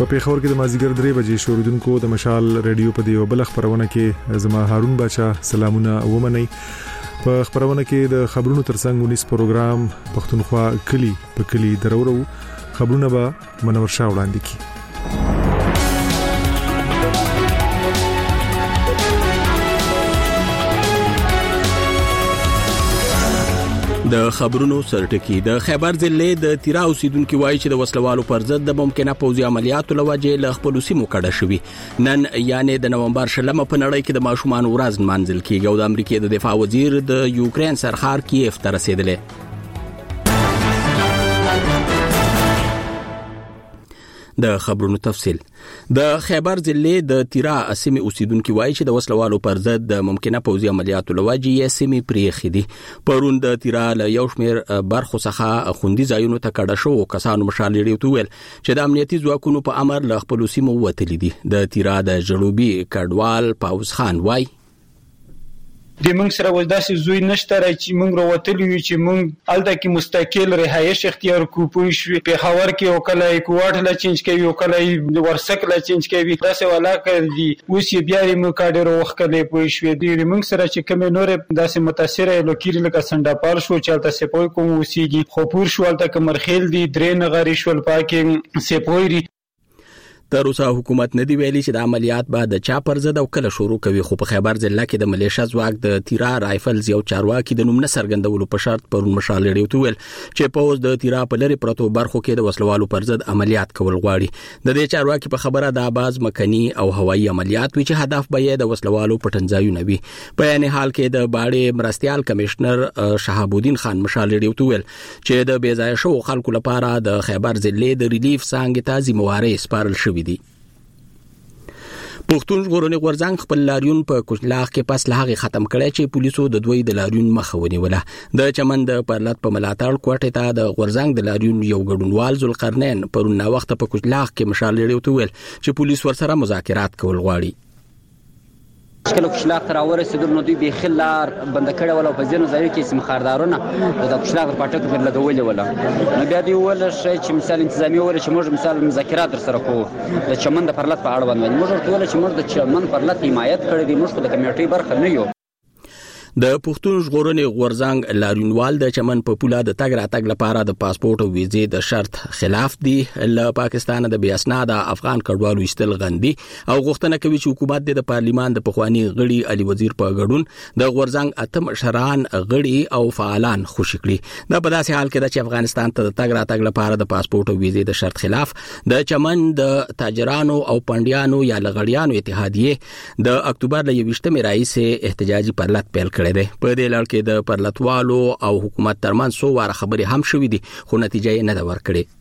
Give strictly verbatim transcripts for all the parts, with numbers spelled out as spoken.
په پیښور کې د مازیګر درې بجې شوریدونکو د مشال ریډیو په دیو بل خبرونه کې زما هارون بچا سلامونه ومني. په خبرونه کې د خبرونو ترڅنګ ونیس پروګرام پښتونخوا کلی په کلی درورو خبرونه به منور شاه وړاندې کی. د خبرونو سرټکی د خیبر ضلع د تیرا اوسیدونکو وایي چې د وسلوالو پر ضد د ممکنه پوځي عملیاتو لوجه له خپل سیمو کډه شوی. نن یعنی د نومبر شلمه په نړۍ کې د ماشومان ورځ منځل کیږي او د امریکای د دفاع وزیر د یوکرين سرخار کیف ته رسیدلی. د خبرونو تفصیل. د خیبر ضلع د تیرا سیمې اوسیدونکو وایي چې د وسلوالو پر ضد د ممکنه پوځي عملیاتو لوجه یې سیمې پریخي دي. پرون د تیرا له یو شمېر برخو څخه خوندي ځایونو ته کډه شو. کسانو مشال لري تویل چې د امنیتي ځواکونو په امر له خپل سیمو وتلی دي. د تیرا د جنوبي کډوال پاوز خان وایي د موږ سره ولداسې زوی نشته را چې موږ راوتلی یو چې موږ الته کې مستقل رهایش اختیار کو پوه شو. په خاور کې او کله کوټ لا چینج کوي او کله ورسک لا چینج کوي داسې ولا کوي. اوس یې بیا یې موږ کاډر وختلې پوه شو. د موږ سره چې کوم نور داسې متاثر لوکیر لکه سنداپال شو چلته سپوي کوم وسیږي خو پور شو الته کمرخیل دي درې نغری شول پاکي سپوي. تر اوسه حکومت نه دی ویلي چې د عملیات بعد د چا پر ضد او کله شروع کوي. خو په خیبر ضلع کې د ملیشیا ځواک د تیرا رایفلز یو چارواکي د نوم نه څرګندولو په شرط پرون مشال لري ویل چې په اوس د تیرا په لری پروتو برخو کې د وسلوالو پر ضد عملیات کول غواړي. د دې چارواکي په خبره د آباز مکنی او هوایي عملیات وی چې هدف به د وسلوالو پټنځایونه وي. په یعنی حال کې د باړې مرستيال کمشنر شهاب الدین خان مشال لري ویل چې د بیځای شو خلکو لپاره د خیبر ضلع د ریلیف څنګه تازي موارد سپارل شوې دي. پښتون ژغورنې غورځنګ خپل لاریون په کوچلاغ کې پس له ختم کړی چې پولیسو د دوی د لاریون مخه ونیوله. د چمن د پرلط په ملاتړ کوټه ته د غورځنګ د لاریون یو ګډونوال ذوالقرنین پرون نا وخت په کوچلاغ کې مشال لري ویل چې پولیس ورسره مذاکرات کول غواړي. کله کوچلاغ تر ورسېدل نو دوی به خلار بند کړه ولا په ځینو ځایو کې سمخاردارونه د کوچلاغ پټک پر لګولې ولا نو بیا دی ول چې مثال انتظامی ول چې موږ مثال مذاکرات سره کوو د چمن د پرلط په اړه باندې موږ ټول چې موږ د چمن پرلط حمایت کړې دي موږ د کمیټې برخه نه یو. د پښتون ژغورنې غورځنګ لاریونوال د چمن په پوله د تګ راتګ لپاره د پاسپورت او ویزې د شرط خلاف دي. له پاکستان د بیا اسناد افغان کډوالو استل غندي او غوښتنه کوي چې حکومت د پارلیمان د پخوانی غړي علي وزیر په غړون د غورځنګ اتم شران غړي او فعالان خوشی کړي. دا په داسې حال کې د افغانستان ته د تګ راتګ لپاره د پاسپورت او ویزې د شرط خلاف د چمن د تاجرانو او پندیانو یا لغړیانو اتحادیه د اکتوبر ل یویشتمې راځي احتجاجي پرلط پیل په دې لړ کې د پرلطوالو او حکومت ترمن سو واره خبرې هم شوې دي خو نتیجه یې نه ده ورکړې.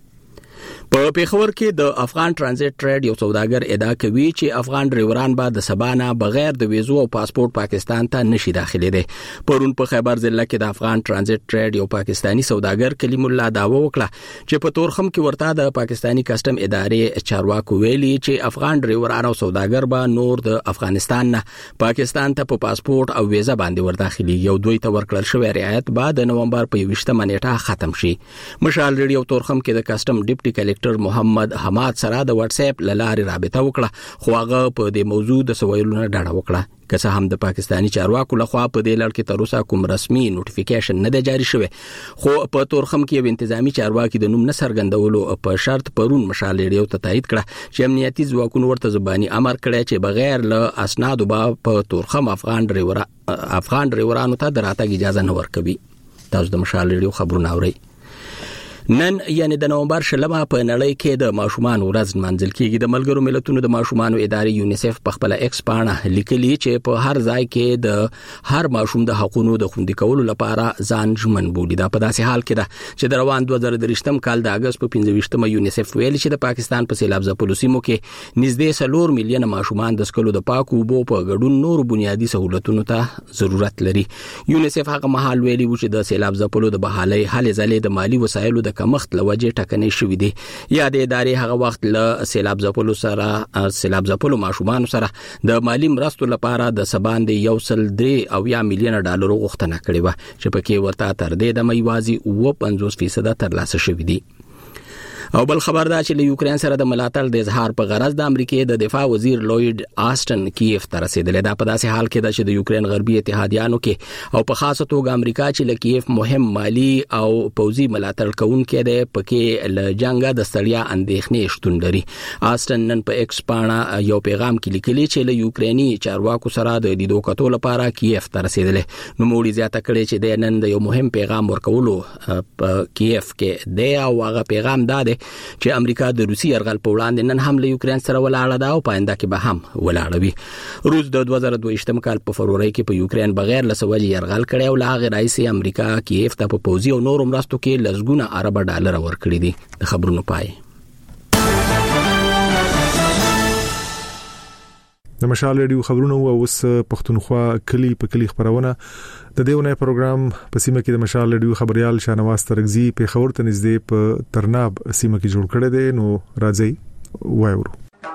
په پیښور کې د افغان ترانزیت ټریډ یو سوداګر ادعا کوي چې افغان ډرایوران به د سبانه بغیر د ویزو او پاسپورت پاکستان ته نشي داخلي دي. پرون په خیبر ضلع کې د افغان ترانزیت ټریډ یو پاکستانی سوداګر کلیم الله داوا وکړه چې په تورخم کې ورته د پاکستانی کسٹم ادارې چارواکو ویلي چې افغان ډرایوران او سوداګر به نور د افغانستان نه پاکستان ته په پاسپورت او ویزه باندې ورداخلي یو دوی ته ورکړل شوی رعایت بعد د نومبر په یویشتمه نیټه ختم شي. مشال ریډیو تورخم کې د کسٹم ډیپټي کلیکټر محمد حماد سره د واتس اپ لارې رابطه وکړه خو هغه په دې موضوع د سوالونو ډاډه وکړه. که څه هم د پاکستانی چارواکو لخوا په دې لړ کې تر اوسه کوم رسمي نوټیفیکیشن نه دی جاری شوی خو په تورخم کې یو انتظامی چارواکي د نوم نه څرګندولو په شرط پرون مشال ریډیو ته تایید کړه چې امنیتي ځواکونو ورته زبانی امر کړی چې بغیر له اسنادو به په تورخم افغان ډرایور افغان ډرایورانو ته دراتګ اجازه نه ورکوي. تاسو د مشال ریډیو خبرونه اورئ. نن یعنی د نومبر شلمه په نړۍ کې د ماشومان ورځ منځل کیږي. د ملګرو ملتونو د ماشومان ادارې یونیسف په خپل ایکس پاڼه لیکلي چې په هر ځای کې د هر ماشوم د حقوقو د خوندي کولو لپاره ځان ژمن بولي. دا په داسې حال کې ده چې د روان دوه زره دریشتم کال د اگست په پنځه ویشتمه یونیسف ویلي چې د پاکستان په سیلاب ځپلو سیمو کې نږدې څلور میلیونه ماشومان د سکلو د پاکو اوبو په ګډون نور بنیادی سہولتونو ته ضرورت لري. یونیسف هغه مهال ویلي و چې د سیلاب ځپلو د بحالۍ هلې ځلې د مالی وسایلو د کمښت لوجه ټکنۍ شوې دي. یا د ادارې هغه وخت له سیلاب ځپلو سره سیلاب ځپلو ماشومان سره د مالی مرستو لپاره د سباند یو سل درې او یا میلیون ډالر غوښتنه کړې و چې پکې ورته تر دې د مېوازي او پنځوس فیصد ترلاسه شوې دي. او بل خبر دا چې له یوکرين سره د ملاتړ د اظهار په غرض د امریکای د دفاع وزیر لوید آسټن کیف ته رسیدل. دا په داسې حال کې ده چې د یوکرين غربي اتحادیانو کې او په خاصه توګه امریکا چې له کیف مهم مالی او پوځي ملاتړ کوونکی دی پکې له جنگ د ستړیا اندېښنې شتون لري. آسټن نن په ایکس پاڼه یو پیغام کې لیکلی چې له یوکريني چارواکو سره د لیدو کتو لپاره کیف ته رسیدل. نو موړي زیاته کړي چې د نن د یو مهم پیغام ورکولو په کیف کې دی او هغه پیغام دا دی چې امریکا د روسي يرغل په وړاندې نن هم له یوکرين سره ولاړه ده او پاینده کې به هم ولاړه وي. روس د دوه زره دوه یم کال په فروری کې په یوکرين بغیر له سوالي يرغل کړي او لا غیر رئیس امریکا کیف ته په پوزي او نور مرستو کې لزګونه ارب ډالر ورکړي دي. د خبرونو پای د مشال ریډیو خبرونه او اوس پښتونخوا کلی په کلی خبرونه د دیونه پروګرام په سیمه کې د مشال ریډیو خبريال شانواز ترغزي په خبر ته نږدې په ترناب سیمه کې جوړ کړي دي. نو راځي وایو.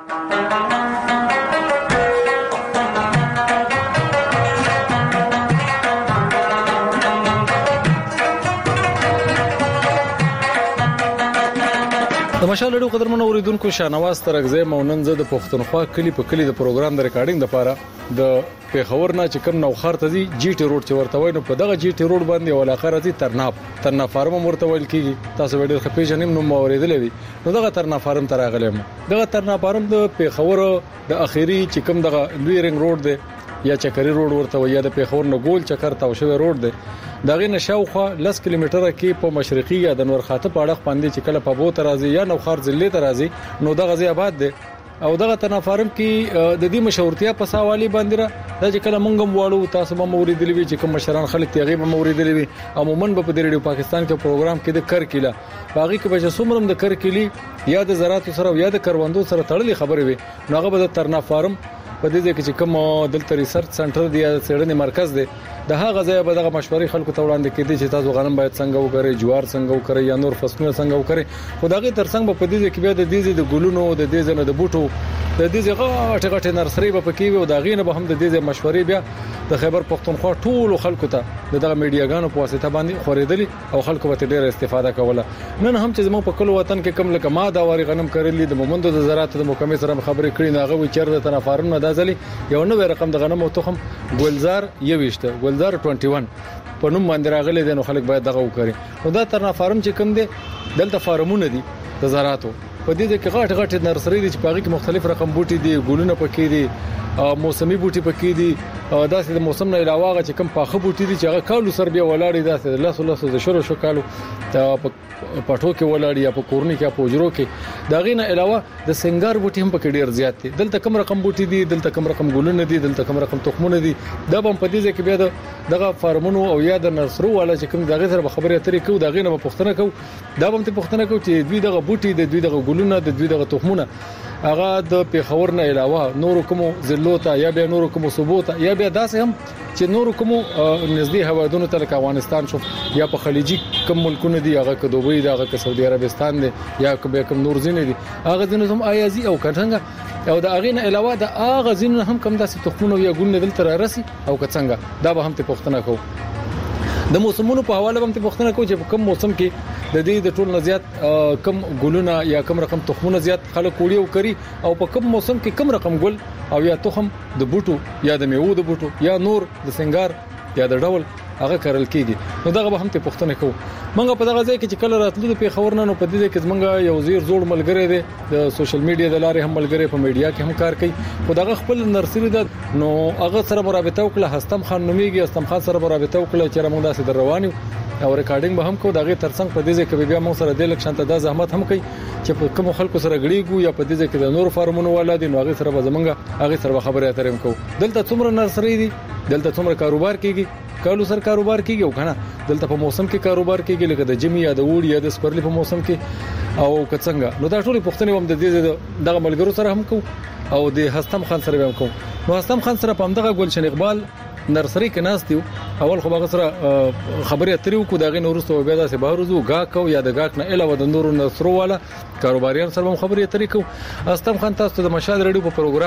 د مشال ډیرو قدرمنو اوریدونکو شانواز ترغزه مونن زه د پښتونخوا کلی په کلی د پروګرام د ریکارډینګ لپاره د پیښور نه چې کوم نوخار ته دي جی ټي روډ چې ورته وای نو په دغه جی ټي روډ باندې ول اخر دي ترناب ترناب فارم ورته ویل کیږي. تاسو وړي خپې جنیم نو موریدلې وي نو دغه ترناب فارم تر اغلم دغه ترناب فارم د پیښور د اخیری چې کوم دغه لوی رنګ روډ دی یا چکري روډ ورته وای یا د پیښور نه ګول چکر تا شوی روډ دی دغه نشاوخه لس کیلومتره کې په مشرقي یا د نور خاطه په اړه باندې چې کله په بو ترازی یا نوخار ضلع ترازی نو دغه ځای آباد دی او دغه تنافارم کې د دې مشورتیا په سوالي باندې را د چې کله مونږم واړو تاسو به موریدلې وي چې کوم مشران خلک تیغي به موریدلې وي عموما په ریډیو پاکستان کې پروګرام کې د کر کله باغی کې به څومره د کر کلی یا د زراعت سره یا د کروندو سره تړلې خبرې وي نو هغه به د ترنافارم په دې کې چې کوم دلته ریسرچ سنټر دی یا څېړنې مرکز دی د هغه ځای به دغه مشورې خلکو ته وړاندې کړي چې تاسو غنم باید څنګه وکړئ جوار څنګه وکړئ یا نور فصلونه څنګه وکړئ خو دغه ترڅنګ په دې کې بیا د دې د ګلونو د دې زنه د بوټو د دې غټه غټه نرسري به پکې وي او دا غینه به هم د دې مشورې بیا د خیبر پختونخوا ټول خلکو ته دغه میډیاګانو په واسطه باندې خورېدلې او خلکو به ډېر استفاده کوله. نن هم چې زموږ په کلو وطن کې کم لکه ما دا واري غنم کړلې د مومندو د زراعت د محکمې سره خبرې کړې نه غوي چیرته تنافارم نه دازلي یو نو رقم د غنم او تخم ګلزار یويشته ګلزار اکیس په نوم باندې راغلي دي نو خلک باید دغه وکړي نو دا ترنافارم چې کوم دي دلته فارمونه دي د زراعتو په دې کې غټ غټ نرسري دي چې په هغه کې مختلف رقم بوټي دي ګلونه پکې دي موسمي بوټي پکې دي داسې د موسم نه علاوه چې کوم پاخه بوټي دي چې هغه کالو سر بیا ولاړی داسې لاسو لاسو د شروع شو کالو پټو کې ولاړی یا په کورنۍ کې په وجرو کې دا غینه علاوه د سنگار بوټي هم پکې ډیر زیات دي دلته کم رقم بوټي دي دلته کم رقم ګلونه دي دلته کم رقم تخمونه دي دا هم په دې کې بیا دغه فارمونو او یا د نرسرو والا چې کوم دغه سره خبرې اترې کوي دا غینه په پښتنه کوي دا هم ته پښتنه کوي چې دوی دغه بوټي د دوی دغه ګلونه د دوی دغه تخمونه هغه د پیښور نه علاوه نور کوم ضلعو ته یا بیا نور کوم صوبو ته یا بیا داسې هم چې نور کوم نږدې هوادونو ته لکه افغانستان شو یا په خلیجي کوم ملکونه دي هغه که دوبۍ دی هغه که سعودي عربستان دی یا کوم نور ځینې دي هغه ځینې هم آیازي او څنګه او د هغه نه علاوه د هغه ځینې هم کم داسې تخمونه یا ګلونه دلته راسي او که څنګه دا به هم ته پښتنه کو د موسمونو په حواله هم ته پښتنه کو چې په کوم موسم کې د دې د ټول نزيات کم ګلونه یا کم رقم تخمونه زیات خلک وړي او کوي او په کوم موسم کې کم رقم ګل او یا تخم د بوټو یا د میوه د بوټو یا نور د سنگار یا د ډول هغه کارل کیږي نو دغه به هم ته پښتنه کو منګه په دغه ځای کې چې کله راتلو د پیښور نه نو په دې کې منګه یو زیر زوړ ملګری دی د سوشل میډیا د لارې هم ملګری په میډیا کې هم کار کوي خو دغه خپل نرسري ده نو هغه سره مرابطه وکړه هستم خان نوميږي هستم خان سره مرابطه وکړه چې موږ داسې دروانیو او ریکارډینګ به هم کو دغه ترڅنګ په دې کې بیا موږ سره د لک شانته د زحمت هم کوي چې په کوم خلکو سره غړيګو یا په دې کې د نور فارمونو ولادي نو هغه سره به زمونږ هغه سره خبرې اترې کو دلته څومره نرسري دي دلته څومره کاروبار کیږي کالو سر کاروبار کیږي او کنه دلته په موسم کې کاروبار کیږي لکه د جمی یا د وړي یا د سپرلی په موسم کې او کڅنګ نو دا ټول پښتني هم د دې دغه ملګرو سره هم کو او د هستم خان سره هم کو نو هستم خان سره په دغه ګلشن اقبال نرسري کې ناس دیو اول خو هغه سره خبرې اترې کو دغه نورسته بیا داسې بهروزو غاکو یا د غاک نه علاوه د نورو نرسرو والا کاروباریان سره هم خبرې اترې کو هستم خان تاسو د مشال ریډیو په پروګرام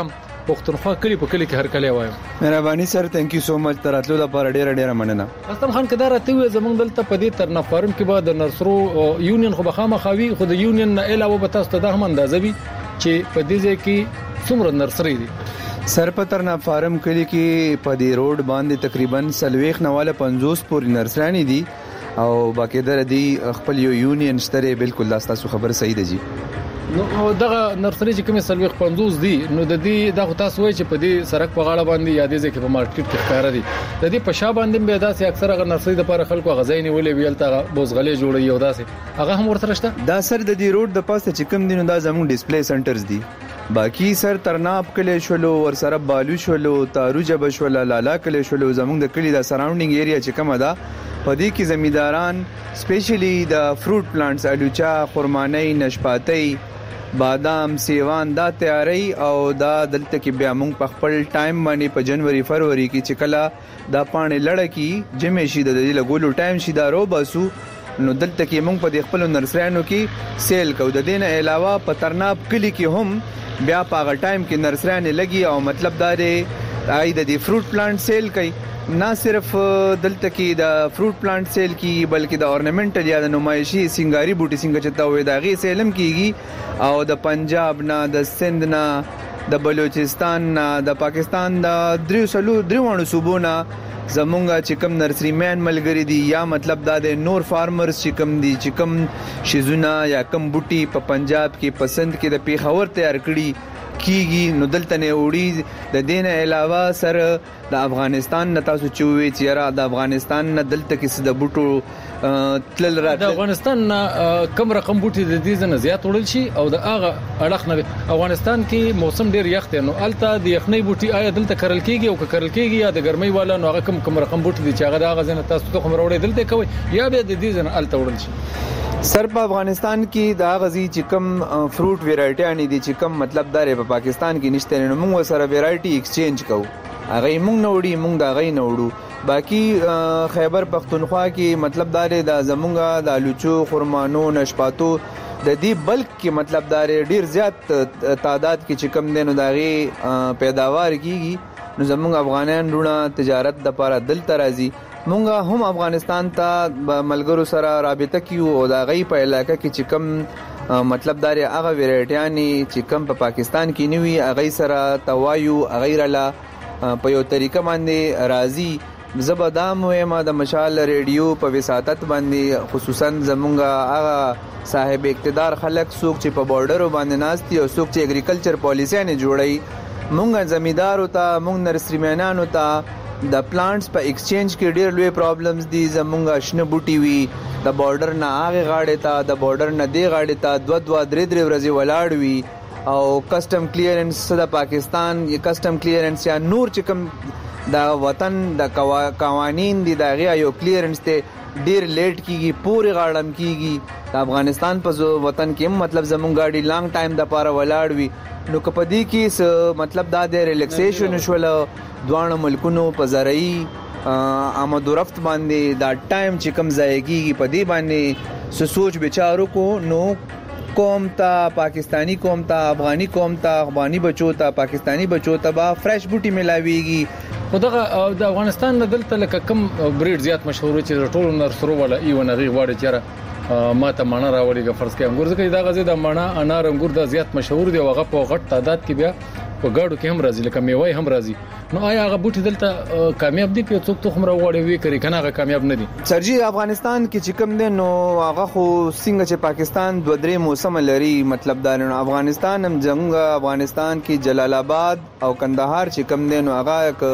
پښتونخوا کلی په کلی کې هر کلی وایم. مهرباني سر، ثانک یو سو مچ تراتلو لپاره ډیره ډیره مننه. اسلام خان کدار ته وي زمونږ دلته په دې ترنا فارم کې به د نرسرو یونین خو بخامه خوي خو د یونین نه علاوه به تاسو ته د هم اندازه وي چې په دې ځای کې څومره نرسري دي. سر په ترنا فارم کلی کې په دې روډ باندې تقریبا سلويخ نواله پنځوس پورې نرسرانی دي او باقي در دي خپل یو یونین شته. بالکل تاسو خبر صحیح ده جی. نو دغه نرسري چې کومه سلويخ پنځوس دي نو د دې دغه تاسو وایي چې په دې سرک په غاړه باندې یادې ځکه په مارکیټ کې ښکارا دي د دې په شا باندې به داسې اکثره غ نرسري د لپاره خلکو غزایني ولې ویل تا بوزغلې جوړي او داسې هغه هم ورته شته. دا سر د دې روډ د پاسه چې کوم دي نو دا زموږ ډیسپلی سنټرز دي. باقی سر ترناب کلی شولو ور سره بالو شولو تارو جب شولو لالا کلی شولو زموږ د کلی د سراوندینګ ایریا چې کومه ده په دې کې زمینداران سپیشلی د فروټ پلانټس الوچا خرماني نشپاتي بادام سیوان دا تیاری او دا دلته کې بیا موږ په خپل ټایم باندې په جنوري فروری کې چې کله دا پانه لړ کې جمع شي د دې لګولو ټایم شي دا رو باسو نو دلته کې موږ په خپل نرسریانو کې سیل کو. د دې نه علاوه په ترناب کلی کې هم بیا په هغه ټایم کې نرسریان لګي او مطلب دا دی آی د دې فروټ پلانټ سیل کوي. نه صرف دلته کې د فروټ پلانټ سیل کی بلکې د اورنامنټل یا د نمایشي سنگاري بوټي څنګه چتا وې دا غي سیلم کیږي او د پنجاب نه د سند نه د بلوچستان نه د پاکستان د دریو سلو دریوانو صوبو نه زمونږه چې کوم نرسری مین ملګری دي یا مطلب دا د نور فارمرز چې کوم دي چې کوم شیزونه یا کوم بوټي په پنجاب کې پسند کې د پیښور تیار کړي کیږي نو دلته نه وړي. د دین علاوه سر د افغانستان نه تاسو چوي چې را د افغانستان نه دلته کې د بوټو تل را د افغانستان کم رقم بوټي د دې نه زیات وړل شي او د هغه اړخ نه افغانستان کې موسم ډیر یخ دی نو الته د یخنۍ بوټي آیا دلته کرل کیږي او کرل کیږي یا د ګرمۍ والا نو هغه کم کم رقم بوټي دي چې هغه د هغه ځنه تاسو ته کوم وروړي دلته کوي یا به د دې ځنه الته وړل شي. سر په افغانستان کې دا غزي چې کم فروټ ویرایټي ان دي چې کم مطلب دار په پاکستان کې نشته نو موږ سره ویرایټي ایکسچینج کوو هغه موږ نه وړي موږ دا غي نه وړو. باقي خیبر پختونخوا کې مطلب دار د زمونږه د لوچو خرمانو نشپاتو د دې بلک کې مطلب دار ډیر زیات تعداد کې چې کم دینو داغي پیداوار کیږي نو زمونږ افغانان رونه تجارت د لپاره دلته راځي. مونږه هم افغانستان ته ملګرو سره رابطه کیو او دا غي په علاقې کې چې کم مطلب دار هغه ویرایټیانی چې کم په پاکستان کې نیوي هغه سره توایو غیرلا په یو طریقه باندې راضي زبدام ما د مشال ریډیو په وساتت باندې خصوصا زمونږه هغه صاحب اقتدار خلک څوک چې په بارډر باندې ناشتي او څوک چې اګریکلچر پالیسی نه جوړي مونږه زمیندار او ته مونږ نرسریمنانو ته د پلانټس په ایکسچینج کې ډېر لوی پرابلمز دي. زمونږه شنه بوټي وي د بارډر نه هغه غاړې ته د بارډر نه دی غاړې ته دوه دوه درې درې ورځې ولاړ وي او کسٹم کلیرنس د پاکستان یا کسٹم کلیرنس یا نور چې کوم د وطن د قوانین دي دا غي یو کلیرنس ته ډیر لیټ کیږي پورې غاړم کیږي. د افغانستان په وطن کې مطلب زمونږ گاډي لانګ ټایم د پاره ولاړ وي نو کپدی کې مطلب دا د ریلیکسیشن شول دوه ملکونو په زرعي آمد و رفت باندې دا ټایم چې کم ځایږي په دې باندې سو سوچ بچارو کو نو قوم ته پاکستانی قوم ته افغانی قوم ته افغانی بچو ته پاکستانی بچو ته با فرش بوټي ملاويږي. خدغه د افغانستان نه دلته لکه کم بریډ زیات مشهور چې ټول نرسرو ولا ایونه غي واړي چیرې ما ته مانا راوړي فرض کې انګور ځکه دا غزي د مانا انار انګور د زیات مشهور دی او هغه په غټ تعداد کې بیا په گاډو کې هم راځي لکه میوه هم راځي نو آیا هغه بوټي دلته کامیاب دي که څوک تخم راوړي وي کړي کنه هغه کامیاب نه دي. سرجی افغانستان کې چې کوم دي نو هغه خو څنګه چې پاکستان دوه درې موسم لري مطلب دا نو افغانستان هم څنګه افغانستان کې جلال آباد او کندهار چې کوم دي نو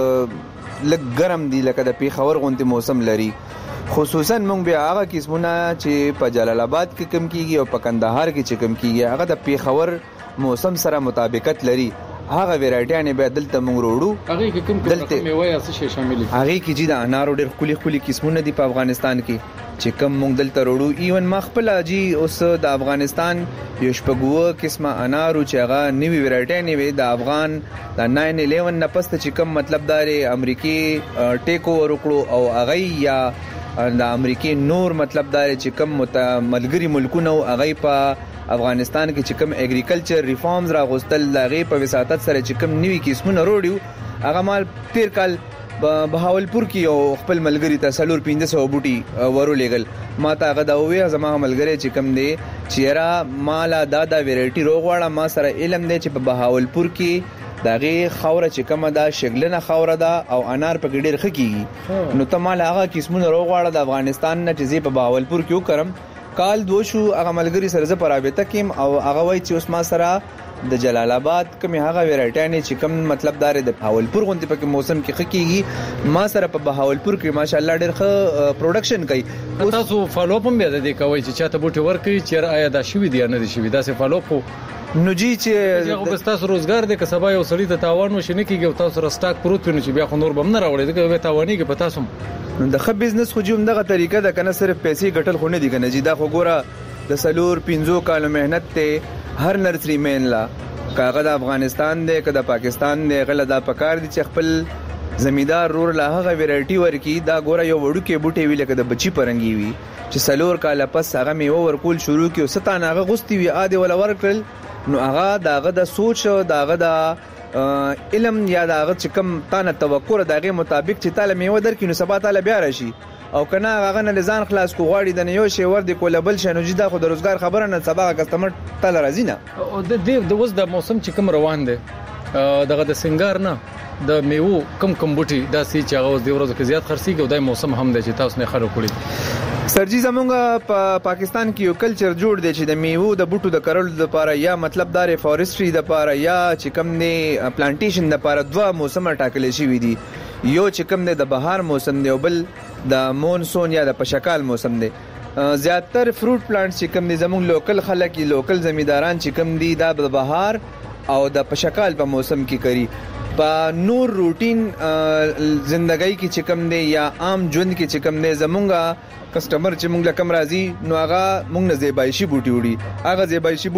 هغه لږ ګرم دي لکه د پیښور غونډه موسم لري خصوصا موږ بیا هغه قسمونه چې په جلال آباد کې کم کیږي او په کندهار کې چې کم کیږي هغه د پیښور موسم سره مطابقت لري هغه ویرایټیانه به دلته موږ وروړو هغه کې کوم کوم میوه یا څه شامل دي هغه کې چې د انارو ډېر خولي خولي قسمونه دي په افغانستان کې چې کوم موږ دلته وروړو ایون مخبل اجي اوس د افغانستان یو شپږو قسمه انارو چې هغه نوی ویرایټی نه وي د افغان د ناین الیون نه پسته چې کوم مطلب دار امریکای ټیک اوور وکړو او هغه یا د امریکای نور مطلب دار چې کوم ملګری ملکونه او هغه په افغانستان کې چې کوم اګریکلچر ریفارمز راغوستل دغه په وساتت سره چې کوم نوي قسمونه روړیو هغه مال تیر کال بهاولپور کې یو خپل ملګری ته سلور پنځه سوه بوټي ورولېګل ما ته هغه دا وې زما ملګری چې کوم دی چیرې مالا دا دا ویرایټي روغواړه ما سره علم دی چې په بهاولپور کې دغه خوره چې کومه دا شګلنه خوره ده او انار په ګډیر خکېږي نو ته مال هغه قسمونه روغواړه د افغانستان نه چې په بهاولپور کې وکړم کال دوشو هغه ملګری سره زه پرابطه کیم او هغه وای چې اوس ما سره د جلال آباد کوم هغه ویرایټی نه چې کوم مطلب دار د بهاولپور غونډه په موسم کې خکېږي ما سره په بهاولپور کې ماشاءالله ډېر ښه پروډکشن کوي تاسو فالو اپ هم بیا د دې کوي چې چاته بوټي ورکړي چې آیا دا شوی دی نه دی شوی دا سه فالو اپ نو جی چې هغه بس تاسو روزګار د کسبای او سړی ته تاوان وشنه کیږي او تاسو را سٹاک پروت ونه چې بیا خو نور بم نه راوړي دغه به تاوانی کې پتا سم د خپ بزنس خو جوم دغه طریقه ده کنه صرف پیسې ګټل خو نه دي کنه جی دا خو ګوره د سلور پنځو کال مهنت ته هر نرسری مین لا کاغه د افغانستان دی که د پاکستان دی غل دا پکار دي چې خپل زمیدار رور لا هغه ویرایټي ورکی دا ګوره یو وړو کې بوټي وی لکه د بچی پرنګي وی چې سلور کال پس هغه میو ورکول شروع کیو ستان هغه غستی وی اده ولا ورکل نو هغه داغه د سوچ داغه د علم یا داغه چې کم تانه توقع دغه مطابق چې تعالی میو درکې نو سبا تعالی بیا راشي او کنه هغه نه لزان خلاص کو غواړي د یو شی ور دی کولبل شنو جدا خو د روزګار خبره نه سبا کسٹمر تل راځي نه او د دې د وس د موسم چې کوم روان دی دغه د سنگار نه د میوه کم کم بوټي دا سي چې هغه د ورځو کې زیات خرسي کې د موسم هم دی چې تاسو نه خرو کړی سرجی زمونږ په پاکستان کې یو کلچر جوړ دی چې د میوه د بوټو د کرلو لپاره یا مطلب دار فورستري د لپاره یا چې کم نه پلانټیشن د لپاره دوه موسم ټاکل شوی دي یو چې کم نه د بهار موسم دی او بل د مونسون یا د پشکال موسم دی زیاتره فروټ پلانټس چې کم دي زموږ لوکل خلک لوکل زمیداران چې کم دي د بهار او د پشکال په موسم کې کوي په نور روټین زندګۍ کې چې کم دی یا عام ژوند کې چې کم دی زمونږه کسٹمر چې مونږ لکم راځي نو هغه مونږ نه زیبایشي بوټي وړي هغه زیبایشي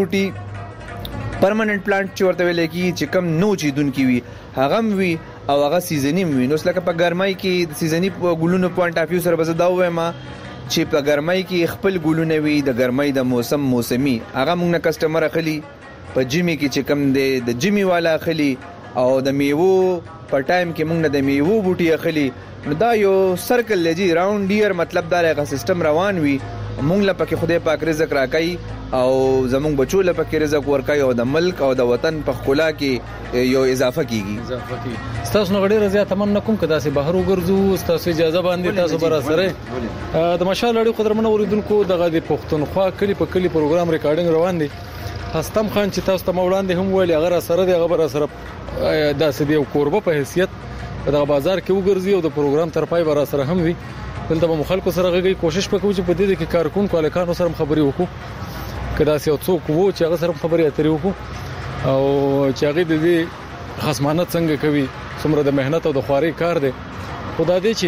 بوټي پرمننت پلانټ چې ورته ویل کی چې کم نو چې دن کی وي هغه وی او هغه سیزنی وي نو لکه په ګرمای کې د سیزنی ګلونو پوینټ اف یو سره بس دا وایم چې په ګرمای کې خپل ګلونه وي د ګرمای د موسم موسمي هغه مونږ نه کسٹمر اخلي په جمی کې چې کم دی د جمی والا اخلي او د میوه په ټایم کې مونږ نه د میوه بوټي اخلي نو دا یو سرکل لږی راوند ډیر مطلب دا هغه سیستم روان وي مونږ له پکې خدای پاک رزق راکړي او زمونږ بچو له پکې رزق ورکړي او د ملک او د وطن په خلا کې یو اضافه کیږي اضافه کیږي تاسو نو ډیر زیات تمنا کوم کدا سي بهر وګرځو تاسو اجازه باندې تاسو برا سره د مشال لړۍ قدرمن اوریدونکو دغه د پښتونخوا کلی په کلی پروګرام ریکارډینګ روان دي هستم خان چې تاسو ته وړاندې هم ویل هغه سره دی هغه برا سره داسې دی کوربه په حیثیت دغه بازار کې وګرځي او د پروګرام تر پای برا سره هم وي دلته به مخالکو سره غږی کوشش وکړو چې په دې کې کارکون کالکانو سره خبري وکړو کدا سي څوک وو چې هغه سره خبري اترې وکړو او چې هغه د دې خصمانه څنګه کوي څومره د مهنت او د خواري کار دی خدای دې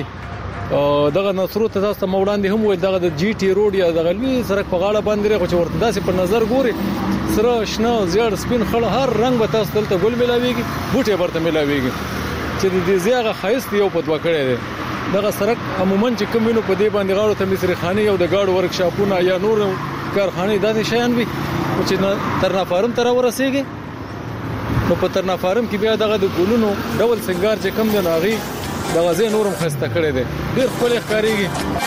چې دغه نصرو ته تاسو موړاندې هم وي دغه د جی ټي روډ یا دغه لوی سره په غاړه باندې خو چې ورته داسې په نظر ګوري سره شنه زیړ سپین خړ هر رنگ به تاسو دلته ګل ملاويږي بوټي ورته ملاويږي چې د دې زیاغه خایست یو په دوه کړي دي دغه سرک عموما چې کومینو په دې باندې غاړو ته مصری خاني او د گاډو ورکشاپونه یا نور کارخانه داسې شیان وي چې ترنا فارم تر ورسېږي نو په ترنا فارم کې بیا دغه د ګلونو ډول سنگار چې کم دی ناغي دغه زه نورم خسته کړي دي ډیر خپل ښکاریږي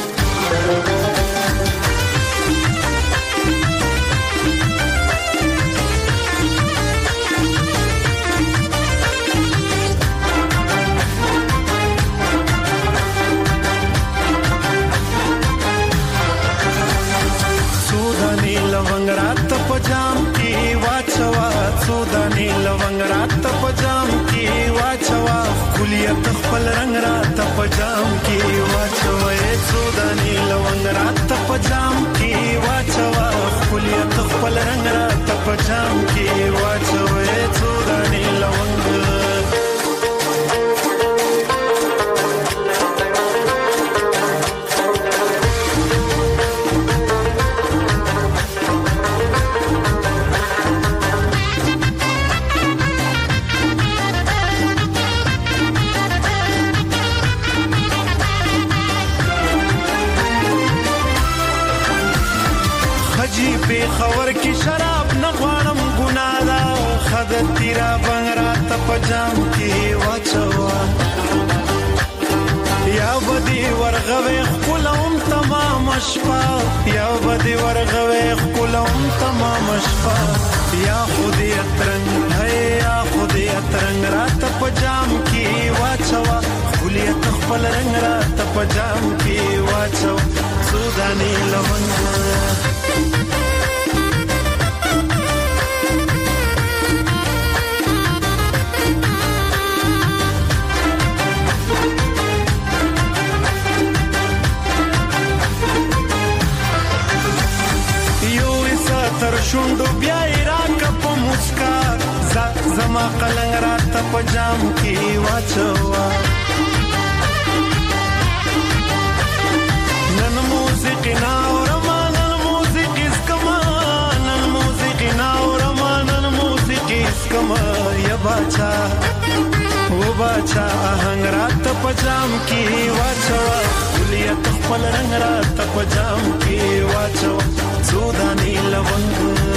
लवंग रात पजाम की वाचवा सोदानी लवंग रात पजाम की वाचवा कुलियत खपल रंग रात पजाम की वाचवा सोदानी लवंग रात पजाम की वाचवा कुलियत खपल रंग रात पजाम की वाचवा सोदानी लवंग ورکی شراب نغوانم گنادا خدت تیرا بنگرات پجام کی واچوا یا بدی ورغوی خلوم تمام شپا یا بدی ورغوی خلوم تمام شپا یا خودی اترنگ ہے یا خودی اترنگ رات پجام کی واچوا خلیت خپل رنگ رات پجام کی واچوا سودانی لونگ تر شوندو بیا راک په مسکا زما قلنګ رات په جام کې واچوا نن موسیقي ناورما نن موسیقي اسکما نن موسیقي ناورما نن موسیقي اسکما یا باچا و باچا آهنګ رات په جام کې واچوا وليت خپل رنگ رات په جام کې واچوا سودانی لونگ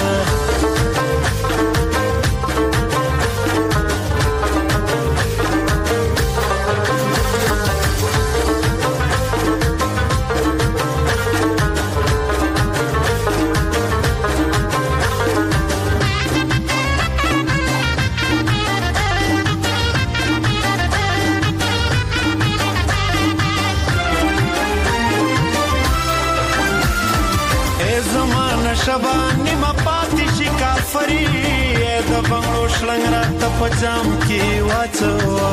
شبانی ما پاتی شي کافری د بنگلو شلنګ رات په جام کې واچوا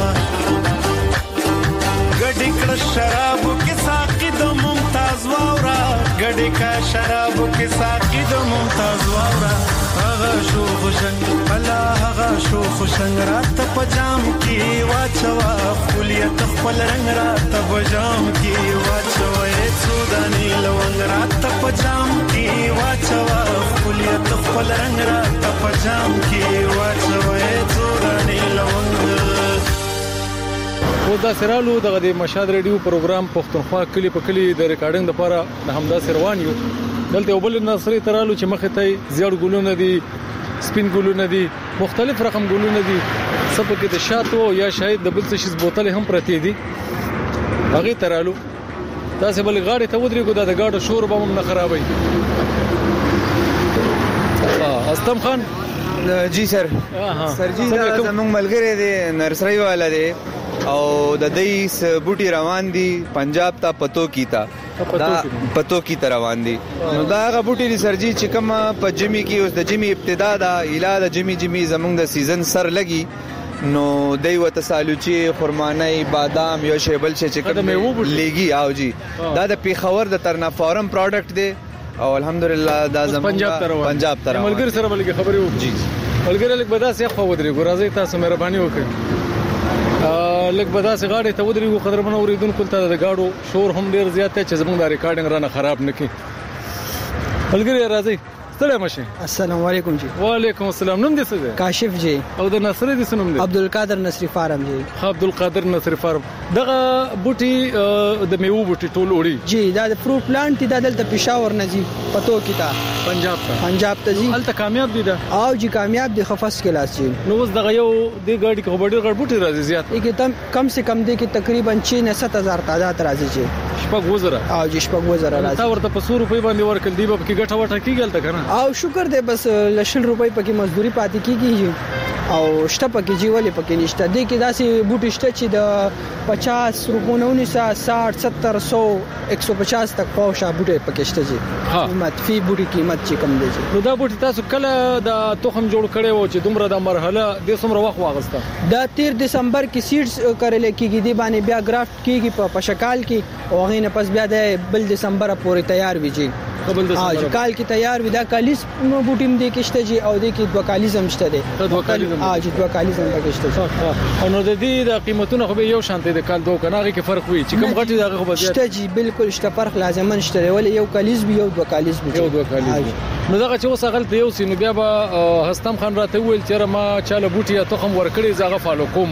ګډی کړه شراب کې ساقي د ممتاز واورا ګډی کا شراب کې ساقي د ممتاز واورا هغه شو خوشنګ الله هغه شو خوشنګ رات په جام کې واچوا خلیت خپل رنگ رات په جام کې واچوا سودانی لونګ رات په جام کې واچوا خلیت خپل رنگ رات په جام کې واچوا سودانی لونګ او دا سرالو دغه د مشاد ریډیو پروګرام پښتونخوا کلی په کلی د ریکارډینګ لپاره همدا سروان یو دلته وبل نصری ترالو چې مخه ته زیړ ګلونه دي سپین ګلونه دي مختلف رقم ګلونه دي سپکه د شاتو یا شاید د بل څه شیز بوتل هم پرتی دي هغه ترالو تاسو بل غاړه ته ودرېګو دا د غاړو شور به هم نه خرابوي اه استم خان جی سر سر جی دا زموږ ملګری دی نرسری والا دی او د دې بوټي روان دي پنجاب ته پتو کیتا دا پتو کی ته روان دي نو دا غ بوټي دي سرجی چې کوم په جمی کې اوس د جمی ابتدا دا اله د جمی جمی زموږ د سیزن سر لګي نو دوی وته سالوچي خرمانای بادام یو شیبل چې کوم لګي او جی دا د پیښور د ترنا فارم پروډکټ دی او الحمدلله دا زموږ پنجاب ته روان پنجاب ته ملګری سره بلګي خبرې وکړي جی ملګری لکه بداسه خو ودرې ګورازي تاسو مهرباني وکړئ لکه بداسه غاړه ته ودرې کو قدر منو اوریدونکو ته د غاړو شور هم ډیر زیات دی چې زموږ د ریکارډینګ رانه خراب نکړي ملګری راځي ستړی مشه السلام علیکم جی وعلیکم السلام نوم دې څه دی کاشف جی او د نصری دې څه نوم دی عبدالقادر نصری فارم جی عبدالقادر نصری فارم دغه بوټي د میوه بوټي ټول وړي جی دا د فروټ پلانټ دی دلته پېښور نه جی پتو کیتا پنجاب ته پنجاب ته جی الته کامیاب دي دا او جی کامیاب دي خفص کلاس جی نو اوس دغه یو د ګاډي کې وړي غړ بوټي راځي زیات کې تم کم سے کم دی کې تقریبا छह نه सात हज़ार تعداد راځي جی شپږ وزره او جی شپږ وزره راځي تا ورته په سو روپۍ باندې ورکل دی به کې ګټه وټه کیږي تل کنه او شکر دې بس لشل روپۍ پکې مزدوري پاتې کیږي او شته پکې جیولې پکې نشته دې کې داسې بوټي شته چې د पचास روپو نه ونیسه साठ सत्तर सौ एक सौ पचास تک پوښه بوټي پکې شته جی قیمت فی بوټي قیمت چې کم دی نو دا بوټي تاسو کله د تخم جوړ کړي وو چې دومره د مرحله د څومره وخت واغسته دا تیر دسمبر کې سیډز کړل کېږي دی باندې بیا گرافت کېږي په پشکال کې او غینه پس بیا د بل دسمبر پورې تیار ویږي قبل دسمبر ها کال کې تیار ودا کالیس نو بوټیم دی کې شته جی او د کې دوه کالیزم شته دی دوه کالیزم ها جی دوه کالیزم پکې شته او نو د دې د قیمتونو خو به یو شانته د کال دوه کناغي کې فرق وي چې کوم غټي دغه خو به شته جی بالکل شته فرق لازمن شته ولی یو کالیز به یو دوه کالیز به یو دوه کالیز نو دغه چې اوس غلط یو سینو بیا به هستم خان راته ویل چې ما چاله بوټي تخم ورکړي زغه فالو کومه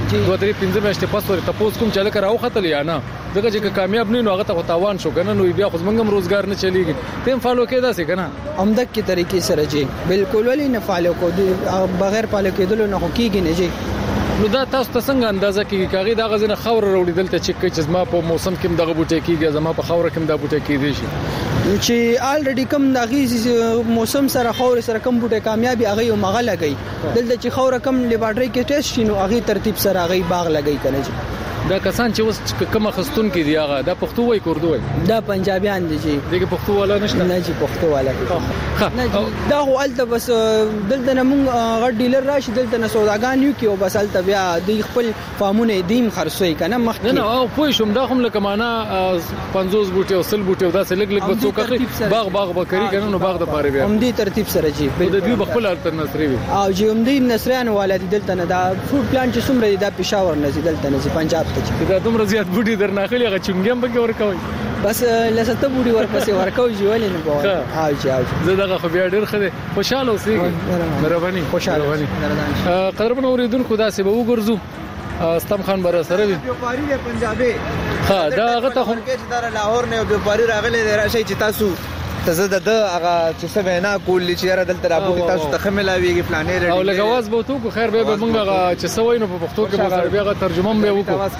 دوه درې پنځه میاشتې پس ورته تاسو کوم چې لکه راو خطل یا نه دغه چې کامیاب نه نو هغه ته تاوان شو کنه نو بیا خو زمونږ روزګار نه چلیږي تم فالو کېدا سي کنه عمدک کی طریقې سره جی بالکل ولی نه فالو کو بغیر فالو کېدل نه کیږي نه جی نو دا تاسو ته څنګه اندازه کیږي کاغی دا غزنه خور وروړي دلته چې چې زما په موسم کې دغه بوټي کیږي زما په خور کې دا بوټي کیږي شي چې الریډي کم دغه موسم سره خور سره کم بوټي کامیابی هغه یو مغه لګي دلته چې خور کم لیبارټری کې ټیسټ شینو هغه ترتیب سره هغه باغ لګي کنه جی دا کسان چې اوس کوم خستون کې دی هغه دا پښتو وای کوردو وای دا پنجابیان دي جی دغه پښتو والا نشته نه جی پښتو والا نه جی دا هو الته بس دلته نه مونږ غټ ډیلر راشي دلته نه سوداګان یو کې او بس الته بیا د خپل فارمونه دیم خرڅوي کنه مخ نه نه او پوه شوم دا هم لکه معنا پنځوس بوټي او سل بوټي دا سلګ لګ بچو کوي باغ باغ بکری کنه نو باغ د پاره بیا هم دې ترتیب سره جی د دې خپل الته نصری وي او جی هم دې نصریان والدي دلته نه دا فروټ پلانټ چې څومره دا پېښور نه دلته نه پنجاب ته دا دومره زیات بوټي درناخلي هغه چونګم به ورکوي بس لسته بوټي ورپسې ورکوي جوړل نه بوه ها جی ها زه دغه خو بیا ډېر خده خوشاله اوسئ مهرباني خوشاله ونی قدرمن اوریدونکو دا سی به وګرځو استم خان بر سره وی بیوپاری دی پنجابي ها دا هغه ته هم کې چې د لاهور نه بیوپاری راغلي دی راشي چې تاسو تزه د هغه چې څه وینا کول چې را دلته راپو تاسو ته خملاویږي پلانې لري او لګواز به تو خو خیر به موږ هغه چې سوي نو په پښتو کې به بیا ترجمه به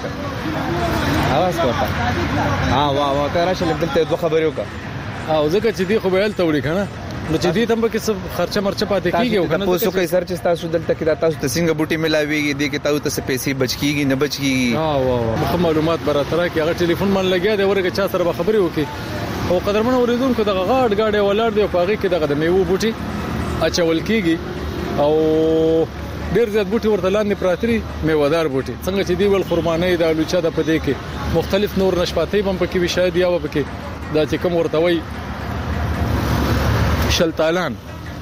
وکړو اواز کوته ها وا وا تر راشه دلته دوه خبرې وکړه او ځکه چې دی خو به ال توړي کنه نو چې دې تم به کې خرچه مرچه پاتې کیږي او کنه تاسو کوئی سرچ تاسو دلته کې تاسو ته څنګه بوټي ملاويږي دې کې تاسو ته پیسې بچ کیږي نه بچ کیږي ها وا وا معلومات براتره کې هغه ټلیفون من لګیا دی ورګه چا سره خبرې وکي او قدرمن اوریدونکو دغه غاډ غاډه ولر دی په هغه کې دغه د میوه بوټي اچول کیږي او ډیر زیات بوټي ورته لاندې پراتري میوهدار بوټي څنګه چې دی ول خرمانه د الوچا د پدې کې مختلف نور نشپاتې هم پکې وي شاید یا وبکې دا چې کوم ورته وي شلتالان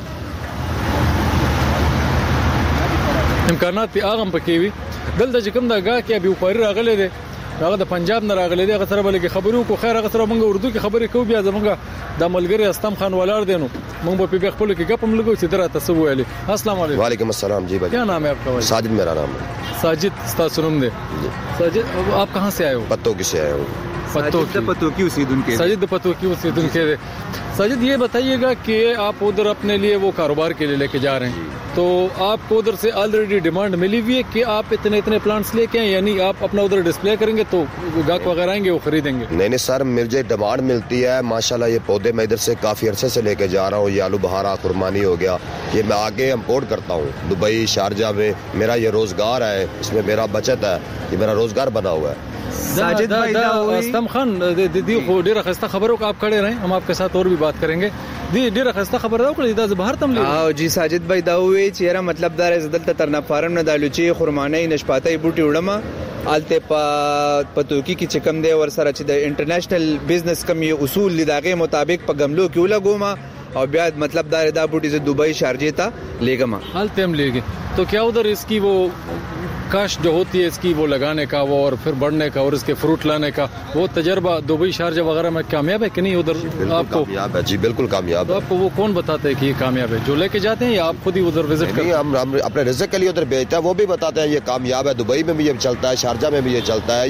امکانات په هغه پکې وي دلته چې کوم دا غا کې به په راغلي دي هغه د پنجاب نه راغلي دي هغه سره بلګي خبرو کو خیر هغه سره مونږ اردو کې خبرې کوو بیا زمونږ د ملګری استم خان ولار دینو مونږ په خپل کې غپم لګو چې درته تاسو ویلي السلام علیکم وعلیکم السلام جی بھائی کیا نام ہے آپ کا؟ ساجد میرا نام ہے ساجد تاسو نوم دی ساجد آپ کہاں سے آئے ہو؟ پتو کی سے آئے ہو ساجد پتو کی اوسیدونکو ساجد پتو کی اوسیدونکو ساجد یہ بتائیے گا کہ آپ ادھر اپنے لیے وہ کاروبار کے لیے لے کے جا رہے ہیں تو آپ کو ادھر سے آلریڈی ڈیمانڈ ملی ہوئی ہے کہ آپ اتنے اتنے پلانٹس لے کے آئیں یعنی آپ اپنا ادھر ڈسپلے کریں گے تو گاہک وغیرہ آئیں گے وہ خریدیں گے؟ نہیں نہیں سر مجھے ڈیمانڈ ملتی ہے ماشاءاللہ یہ پودے میں ادھر سے کافی عرصے سے لے کے جا رہا ہوں یہ آلو بہارا خرمانی ہو گیا یہ میں آگے امپورٹ کرتا ہوں دبئی شارجہ میں میرا یہ روزگار ہے اس میں میرا بچت ہے یہ میرا روزگار بنا ہوا ہے ساجد بھائی استم خان دی خو ډیره خسته خبرو کو آپ کړه رہے ہم آپ کے ساتھ اور بھی بات کریں گے دی ډیره خسته خبر راو کړی دا بهر تم لې او جی ساجد بھائی دا وی چې را مطلب دار زدل ترنا فارم نه دالوچی خرمانه نشپاتای بوټي وړم آلته په پتوکی کی چکم دی ور سره چې د انټرنیشنل بزنس کم اصول لداغه مطابق په گملو کې ولګوم او بیا مطلب دار دا بوټي ز دبئی شارجه ته لګم آلته هم لګي تو کیا ادھر اس کی وہ کاشت جو ہوتی ہے اس کی وہ لگانے کا وہ اور پھر بڑھنے کا اور اس کے فروٹ لانے کا وہ تجربہ دبئی شارجہ وغیرہ میں کامیاب ہے کہ نہیں ادھر آپ کو؟ کامیاب ہے جی بالکل کامیاب ہے. تو آپ کو وہ کون بتاتے ہیں کہ یہ کامیاب ہے جو لے کے جاتے ہیں یا آپ خود ہی ادھر وزٹ کرتے ہیں؟ ہم ہم اپنے رزق کے لیے ادھر بھیجتے ہیں وہ بھی بتاتے ہیں یہ کامیاب ہے دبئی میں بھی یہ چلتا ہے شارجہ میں بھی یہ چلتا ہے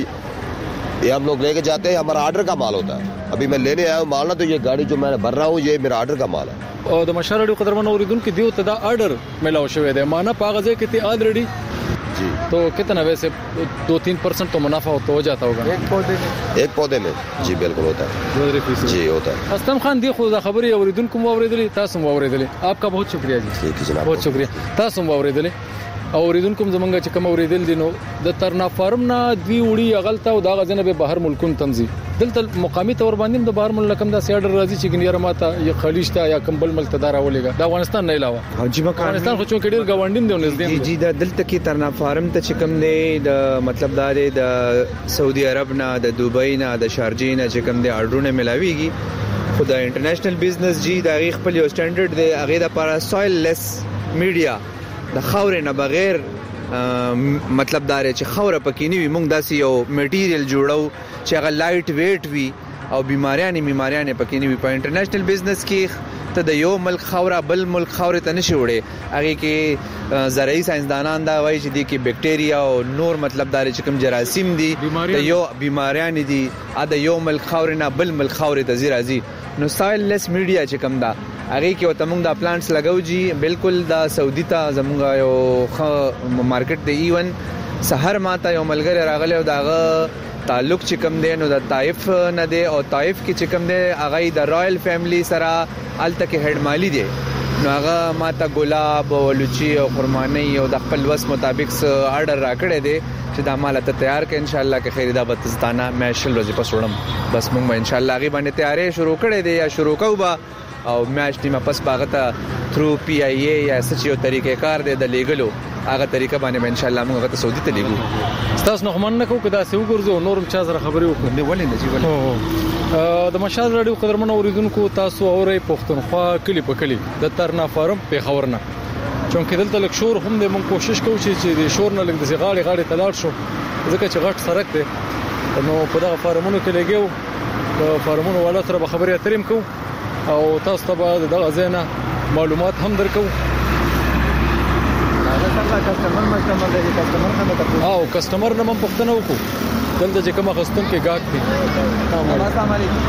یہ ہم لوگ لے کے جاتے ہیں ہمارا آرڈر کا مال ہوتا ہے ابھی میں لینے آیا ہوں مال نہ تو یہ گاڑی جو میں بھر رہا ہوں یہ میرا آرڈر کا مال ہے اور د مشارډو قدرمن اوریدونکو دیو ته دا آرڈر ملاو شوی دی معنا پاغه کې ته آلریڈی جی تو کتنا ویسے دو تین پرسنٹ تو منافع تو ہو جاتا ہوگا ایک پودے میں ایک پودے میں جی بالکل ہوتا ہے جی ہوتا ہے. استم خان دی خو دا خبري اوریدونکو مو اوریدلی تاسو مو اوریدلی آپ کا بہت شکریہ جی. ٹھیک ہے جناب بہت شکریہ تاسو مو اوریدلی اوریدونکو زمونږ چې کوم اوریدل دي نو د ترنا فارم نه دوی وړي اغلتا او دا غزنه به بهر ملکون تنظیم دلته مقامی تور باندې د بهر ملک کم دا سیاډر راځي چې ګنیر ماته یا خلیجتا یا کمبل ملک تدار اولېګا د افغانستان نه علاوه او جی افغانستان خو چې ډیر غونډین دی نږدې جی جی د دلته کې ترنا فارم ته چې کوم دی د مطلب دا دی د سعودي عرب نه د دوبۍ نه د شارجې نه چې کوم دی آرډرونه ملاويږي خو د انټرنیشنل بزنس جی د خپل یو سټانډرډ دی هغه د لپاره سویل لیس میډیا د خاورې نه بغیر مطلب دا چې خوره پکې نیوي موږ داسې یو میټیریل جوړو چې هغه لایټ ویټ وي او بیماریاں بیماریاں پکې نیوي په انټرنیشنل بزنس کې ته د یو ملک خوره بل ملک خوره ته نشي وړي هغه کې زرعي ساينسدانان دا وایي چې د کې بکټیریا او نور مطلب دار چې کوم جراثیم دي د یو بیماریان دي ا د یو ملک خوره نه بل ملک خوره ته زی راځي نو سایل لیس میډیا چې کوم دا هغه کې وته موږ د پلانټس لګاو جی بالکل د سعودي ته زموږ یو مارکیټ دی ایون سحر ماته یو ملګری راغلی او داغه تعلق چې کوم دی نو د طائف نه دی او طائف کې چې کوم دی هغه د رائل فیملی سره الته کې هډ مالی دی نو هغه ماته ګلاب او لوچی او قرمانی او د خپل وس مطابق آرډر راکړی دی چې دا مال ته تیار کړي ان شاء الله کې خیردا بتستانه مېشل روزي پسوړم بس موږ ان شاء الله غي باندې تیارې شروع کړې دي یا شروع کوو او میاش ټیمه پس باغته تھرو پی ای اے یا سچيو طریقې کار دی د لیګلو هغه طریقه باندې ان شاء الله موږ ته سعودي ته لیګو تاسو نو من نه کو کدا سې وګورځو نورم چا سره خبرې وکړو نه ولې نه جی ولې د مشال رادیو قدرمن اوریدونکو تاسو اورې پښتونخوا کلی په کلی د ترنا فارم په خبرنه چونکه دلته لک شور هم د مون کوشش کوو چې د شور نه لګ د غاړي غاړي تلاړ شو ځکه چې غټ سرک دی نو په دغه فارمونو کې لګیو په فارمونو والا سره خبرې اتریم کو او تاسو ته به دغه ځنه معلومات هم درکو کسٹمر مستمر دی کسٹمر نه مته او کسٹمر نه من پښتنه وکړو دلته چې کوم خستون کې گاګ دي السلام علیکم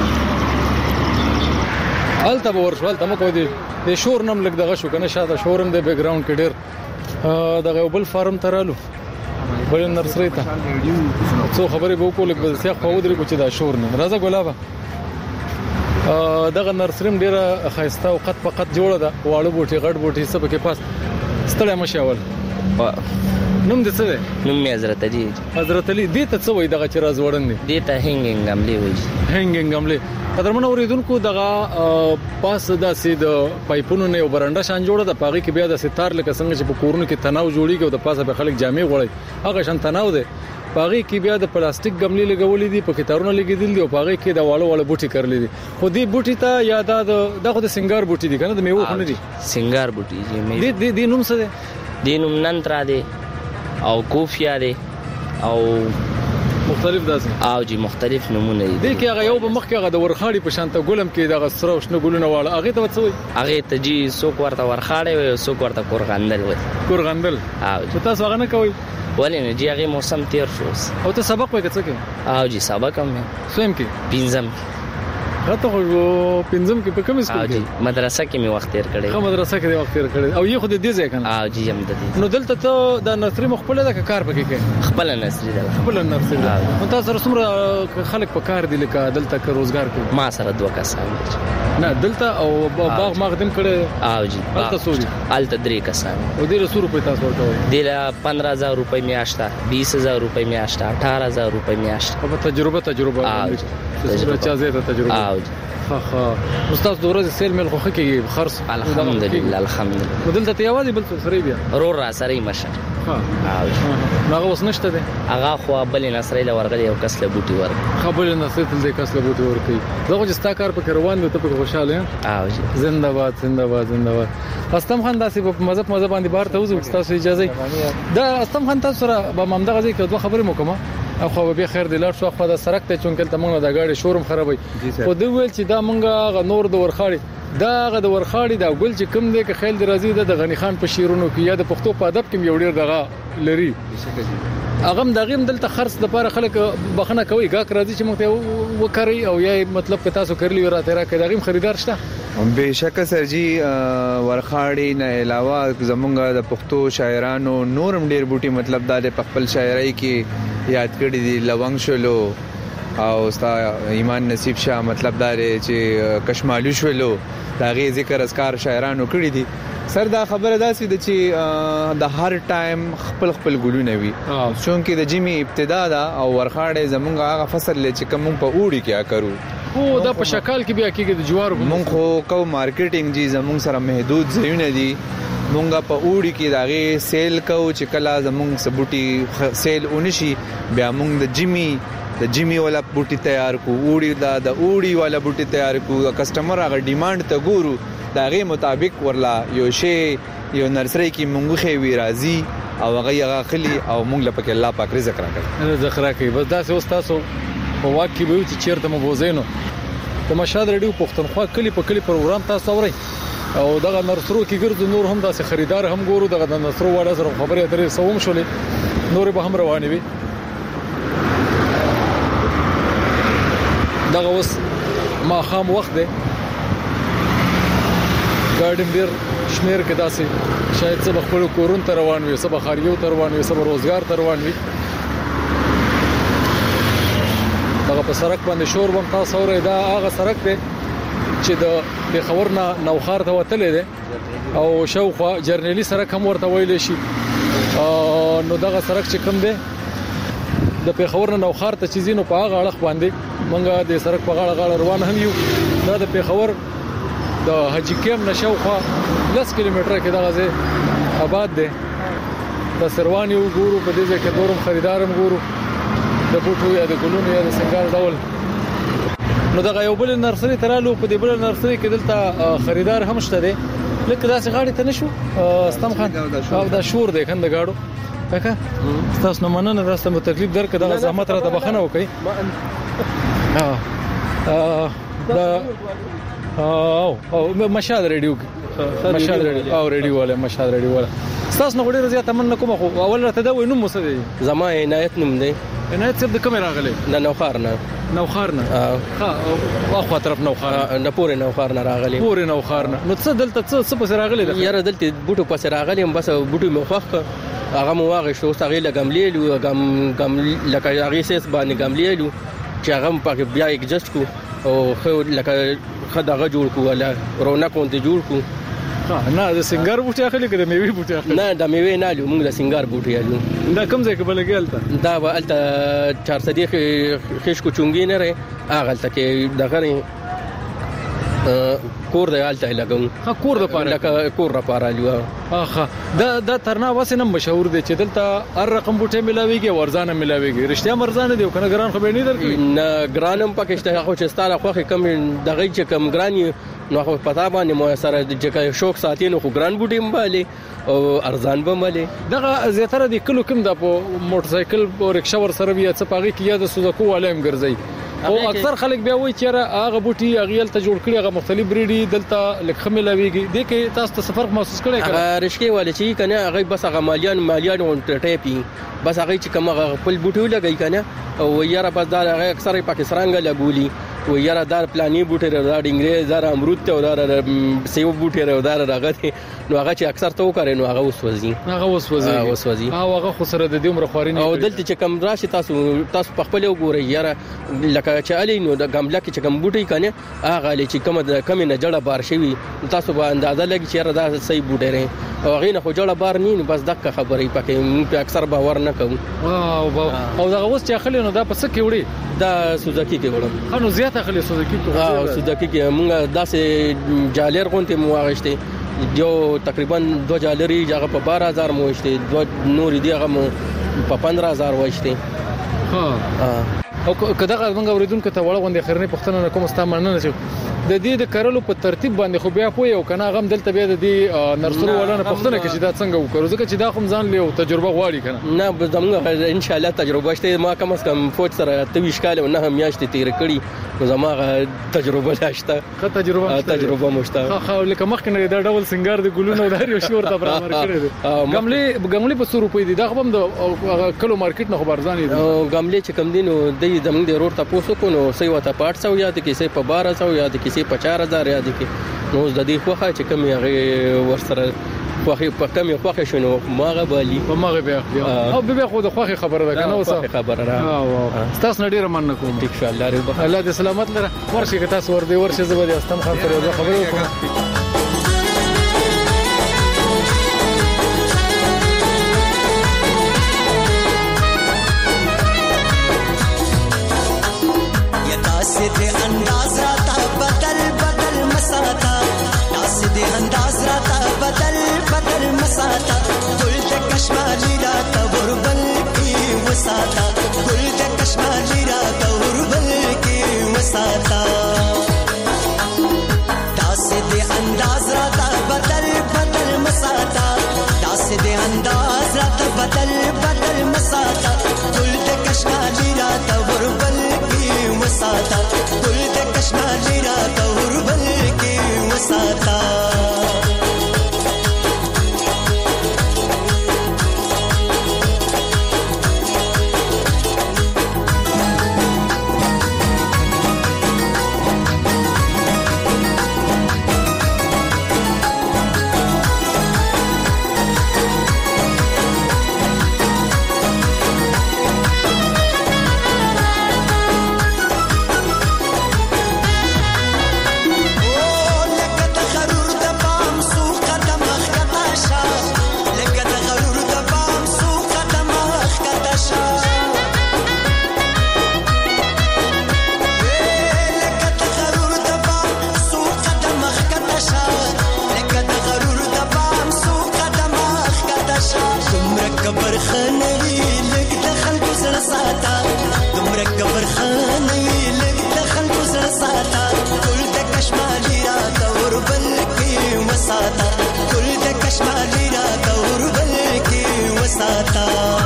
الته ورشو الته مکو دي د شور نم لګ دغه شو کنه شاته شورم د بیک گراوند کې ډیر دغه بل فارم ترالو بل نرسری ته څو خبرې به وکړو لکه سیاق په ودرې کو چې دا شور نه راځه ګلابه دغه نرسریم ډیره خاصه او قط په قط جوړه ده واړه بوټي غټ بوټي سب کې پاس ستړی مشاول نوم دې څه دی نوم مې حضرت علي حضرت علي دې ته څه وای دغه چې راز وړن دي دې ته هنګنګ عملي وای هنګنګ عملي قدرمن اوریدونکو دغه پاس د سید پایپونو نه وبرنده شان جوړه ده پاغي کې بیا د ستار لکه څنګه چې په کورونو کې تناو جوړیږي او د پاسه به خلک جامې غوړي هغه شان تناو ده پاغي کې بیا د پلاستیک غملې لګولې دي په کتارونو لګیدل دي او پاغي کې د واړو واړو بوټي کړلې دي خو دې بوټي ته یاد دغه د سنگار بوټي دي کنه د میوه خونه دي سنگار بوټي دې دې دې نوم څه دی دې نوم ننترا دی او کوفیا دی او مختلف داسې او جی مختلف نمونه دي دې کې هغه یو په مخ کې هغه د ورخاړي په شانته ګلم کې دغه سره وشنه ګلونه واړه هغه ته څه وي هغه ته جی څوک ورته ورخاړي وي څوک ورته کورغندل وي کورغندل او تاسو هغه نه کوي ولې نه جی هغه موسم تیر شو او ته سبق وکړ څه کې او جی سبق هم سویم کې پینځم راته خو پینځم کې په کوم اسکول کې مدرسه کې می وخت تیر کړی خو مدرسه کې وخت تیر کړی او یو خو دې ځای کنه او جی هم د دې نو دلته ته د نرسري مخبل ده کار پکې کې خپل نرسري ده خپل نرسري ده نو تاسو سره څومره خلک په کار دي لکه دلته کې روزګار کوي ما سره دوه کسان نه دلته او باغ مخدم کړي او جی تاسو سوري الته درې کسان او ډیر سو روپے تاسو ورکوي دله پندرہ ہزار روپے میاشته بیس ہزار روپے میاشته اٹھارہ ہزار روپے میاشته په تجربه تجربه تجربه چا زیاته تجربه او ها ها استاد د ورځې سیل مل خوخه کې خرص الحمدلله الحمدلله ودلته ته یوازې بل څه سره بیا رو را سره مشه ها هغه وس نشته ده هغه خو بل نصرې له ورغلی او کس له بوټي ورغ خپل نصرې تل دې کس له بوټي ورکي زه چې ستا کار په روان دی ته په خوشاله او زنده باد زنده باد زنده باد استم خان داسې په مذهب مذهب باندې بار ته وځو تاسو اجازه دا استم خان تاسو سره به ممدغه ځای کې دوه خبرې مو او خو به خیر دی لار شو خو دا سرک ته چونکل ته موږ د غاړي شورم خرابوي خو دوی ویل چې دا موږ غ نور د ورخاړي دا غ د ورخاړي دا ګل چې کم دی که خیل دی راځي د غنی خان په شیرونو کې یا د پښتو په ادب کې یو ډیر دغه لري اغم دغه دلته خرڅ د لپاره خلک بخنه کوي غاک راځي چې موږ ته وکړي او یا مطلب که تاسو کړلی راته را کې دغه خریدار شته بهشکه سرجی ورخاړي نه علاوه زمونږ د پښتو شاعرانو نورم ډیر بوټي مطلب د خپل شاعرۍ کې یاد کړی دي لونګ شولو او ستا ایمان نصیب شاه مطلب دا چې کشمالو شولو دا غي ذکر اسکار شاعرانو کړی دي سر دا خبره داسې ده چې د هر ټایم خپل خپل ګلونه وي چونکه د جمی ابتدا دا او ورخاړي زمونږ هغه فصل چې کوم په اوړي کې اکرو او دا په شکل کې بیا کېږي د جوارو مونږ خو کو مارکیټینګ جی زمونږ سره محدود ځایونه دي مونږه په اوړي کې داغه سیل کو چې کلا زمونږ سبوټي سیل اونشي بیا مونږ د جمی د جمی والا بوټي تیار کو اوړي دا د اوړي والا بوټي تیار کو کسٹمر هغه ډیماند ته ګورو داغه مطابق ورلا یو شی یو نرسری کې مونږ خې وی راځي او هغه هغه خلی او مونږ لپاره الله پاک رزق راکړي رزق راکړي بس دا څه تاسو په واکې به چې چیرته مو بوزینو د مشهد رادیو پښتونخوا کلی په کلی پروګرام تاسو اورئ او دغه نرسرو کې ګرځو نور هم داسې خریدار هم ګورو دغه د نرسرو والا سره خبرې اترې سوم شولې نور به هم روانې وي دغه اوس ما خام وخت دی ګاډم ډیر شمیر کې داسې شاید څه خپل کورون ته روان وي څه بخاریو ته روان وي څه روزګار ته روان وي دغه په سړک باندې شور بم تاسو اورئ دا هغه سړک دی چې د پیښور نه نوخار ته وتلې ده او شاوخوا جرنیلی سړک هم ورته ویل شي نو دغه سړک چې کوم دی د پیښور نه نوخار ته چې زینو په هغه اړه باندې مونږه د سړک په غاړه غاړه روان هم یو دا د پیښور د حاجی کیم نشاوخوا لس کیلومتره کې دغه ځای آباد دی د سروان یو ګورو په دې ځای کې دورم خریدارم ګورو د بوټو یا د ګلونو یا د سنگار ډول نو دغه یو بل نرسري ترالو په دې بل نرسري کې دلته خریدار هم شته دی لکه داسې غاړي ته نشو استم خان او دا شور دی کنده گاډو کاکا تاسو نه مننه تاسو ته تکلیف درکړه دغه زحمت را ته بخنه وکړي ها دا او او مشهد رادیو مشهد رادیو او رادیو ولا مشهد رادیو ولا تاسو نو ډیر زیات تمنه کوم خو اول راته دا وینم مو څه دی زما عنایت نوم دی عنایت څه د کیمرا غلې نه نوخار نه نوخار نه ها واخو طرف نوخار نه پورې نوخار نه راغلي پورې نوخار نه نو څه دلته څه څه پس راغلي یاره دلته بوټو پس راغلي بس بوټو مخ هغه مو واغې شو سغې لګملیلو غم غم لکه هغه سیس باندې غملیلو چې هغه په بیا ایگزست کو او خو لکه خدغه جوړ کو ولا رونق اونته جوړ کو نه د سنگار بوټي اخلي کړه میوي بوټي اخلي نه د میوي نه لو موږ د سنگار بوټي الو دا کوم ځای کې بلګیلته دا ولته چار صدیق خش کو چونګي نه رې اغه تل کې دغه کور د حالت لګم ها کور د پاره لکه کور را پاره لیو اخه دا د ترنا واسنه مشهور دي چې دلته ار رقم بوټي ملاويږي ورزانه ملاويږي رښتیا مرزانه دی کنه ګران خو به نه درکې نه ګرانم پکې شته خو چې ستاره خوخه کم دغه چې کم ګرانی نو خو پتا باندې مو سره چې شوق ساتینو خو ګران بوټي مبالي او ارزان به ملي دغه زیاتره د کلو کم د موټر سایکل او رکشا ور سره بیا څه پاږي کې یا د سوزکو والیم ګرځي او اکثر خلک بیا وایي چې هغه بوټي اغیل ته جوړ کړي هغه مختلف بریډي دلته لکه ملاويږي د کې تاسو ته فرق محسوس کړئ هغه رشکې والي چې کنه هغه بس هغه مالیان مالیان اون ټیپي بس هغه چې کوم خپل بوټي لګي کنه او یاره بس دا هغه اکثر پاکستان لګولي و یاره دار پلاني بوټي را ډینګري زار امرود ته ودار سیو بوټي را ودار راغته نو هغه چې اکثر ته وکړي نو هغه وسوځي هغه وسوځي وسوځي او هغه خو سره د دې عمر خوري او دلته چې کم راشي تاسو تاسو په خپل وګورئ یاره لکه چې علي نو د ګملا کې چې کم بوټي کنه هغه علي چې کم د کم نه جړه بار شي تاسو به اندازه لګی چې دا صحیح بوټي رې او هغه نه خو جړه بار نه بس دغه خبرې پکې په اکثر باور نه کوم او او دا اوس چې خلینو دا پس کې وړي دا سوزکی کې وړم خنو زیات خلې سوزکی ته او سوزکی کې موږ داسې جالر غونته مواغشته جو تقریبا دو جالری هغه په بارہ هزار موشته دو نور دی هغه په پندرہ هزار وشته ها او کداغه موږ اوریدونکو ته وړ غونډه خرنه پښتنه کوم ستامنه نه شو د دې د کرلو په ترتیب باندې خو بیا پوي او کنه غم دلته بیا د دې نرسرو ولانه پښتنه کې چې دا څنګه وکړو ځکه چې دا خو ځان له تجربه غواړي کنه نه زموږ ان شاء الله تجربه شته ما کم از کم فوج سره تویش کاله نه هم یاشته تیر کړي زموږه تجربه لاشته خه تجربه تجربه مشته خو لکه مخکنه دا ډول سنگار د ګلونو د هر یو شور ته برابر کړی دي غملې غملې په ستو روپې دي دا خو هم د کلو مارکیټ نه خبر ځانې دي غملې چې کم دینو د زموږ د روډ ته پوسو کو نو سي وته پات سو یا د کیسه په بارہ سو یا د کیسه په چار هزار یاد کی نو د دې خوخه چې کم یې ورسره خوخه په کم یې خوخه شنو ماغه بالي په ماغه بیا او به خو د خوخه خبره ده کنه اوسه خبره را تاسو نډیر من کوم ان شاء الله رب الله دې سلامت لره ورشي که تاسو ور دې ورشي زبر استم خان سره خبرې وکړو دے انداز راتا بدل بدل مساتا ناس دے انداز راتا بدل بدل مساتا گل دے کشمالی راتا وربل کی وساتا گل دے کشمالی راتا وربل کی وساتا ناس دے انداز قبر خانه لګ د خلکو زړه ساته ټول د کشمالي را دور بل کې وساته ټول د کشمالي را دور بل کې وساته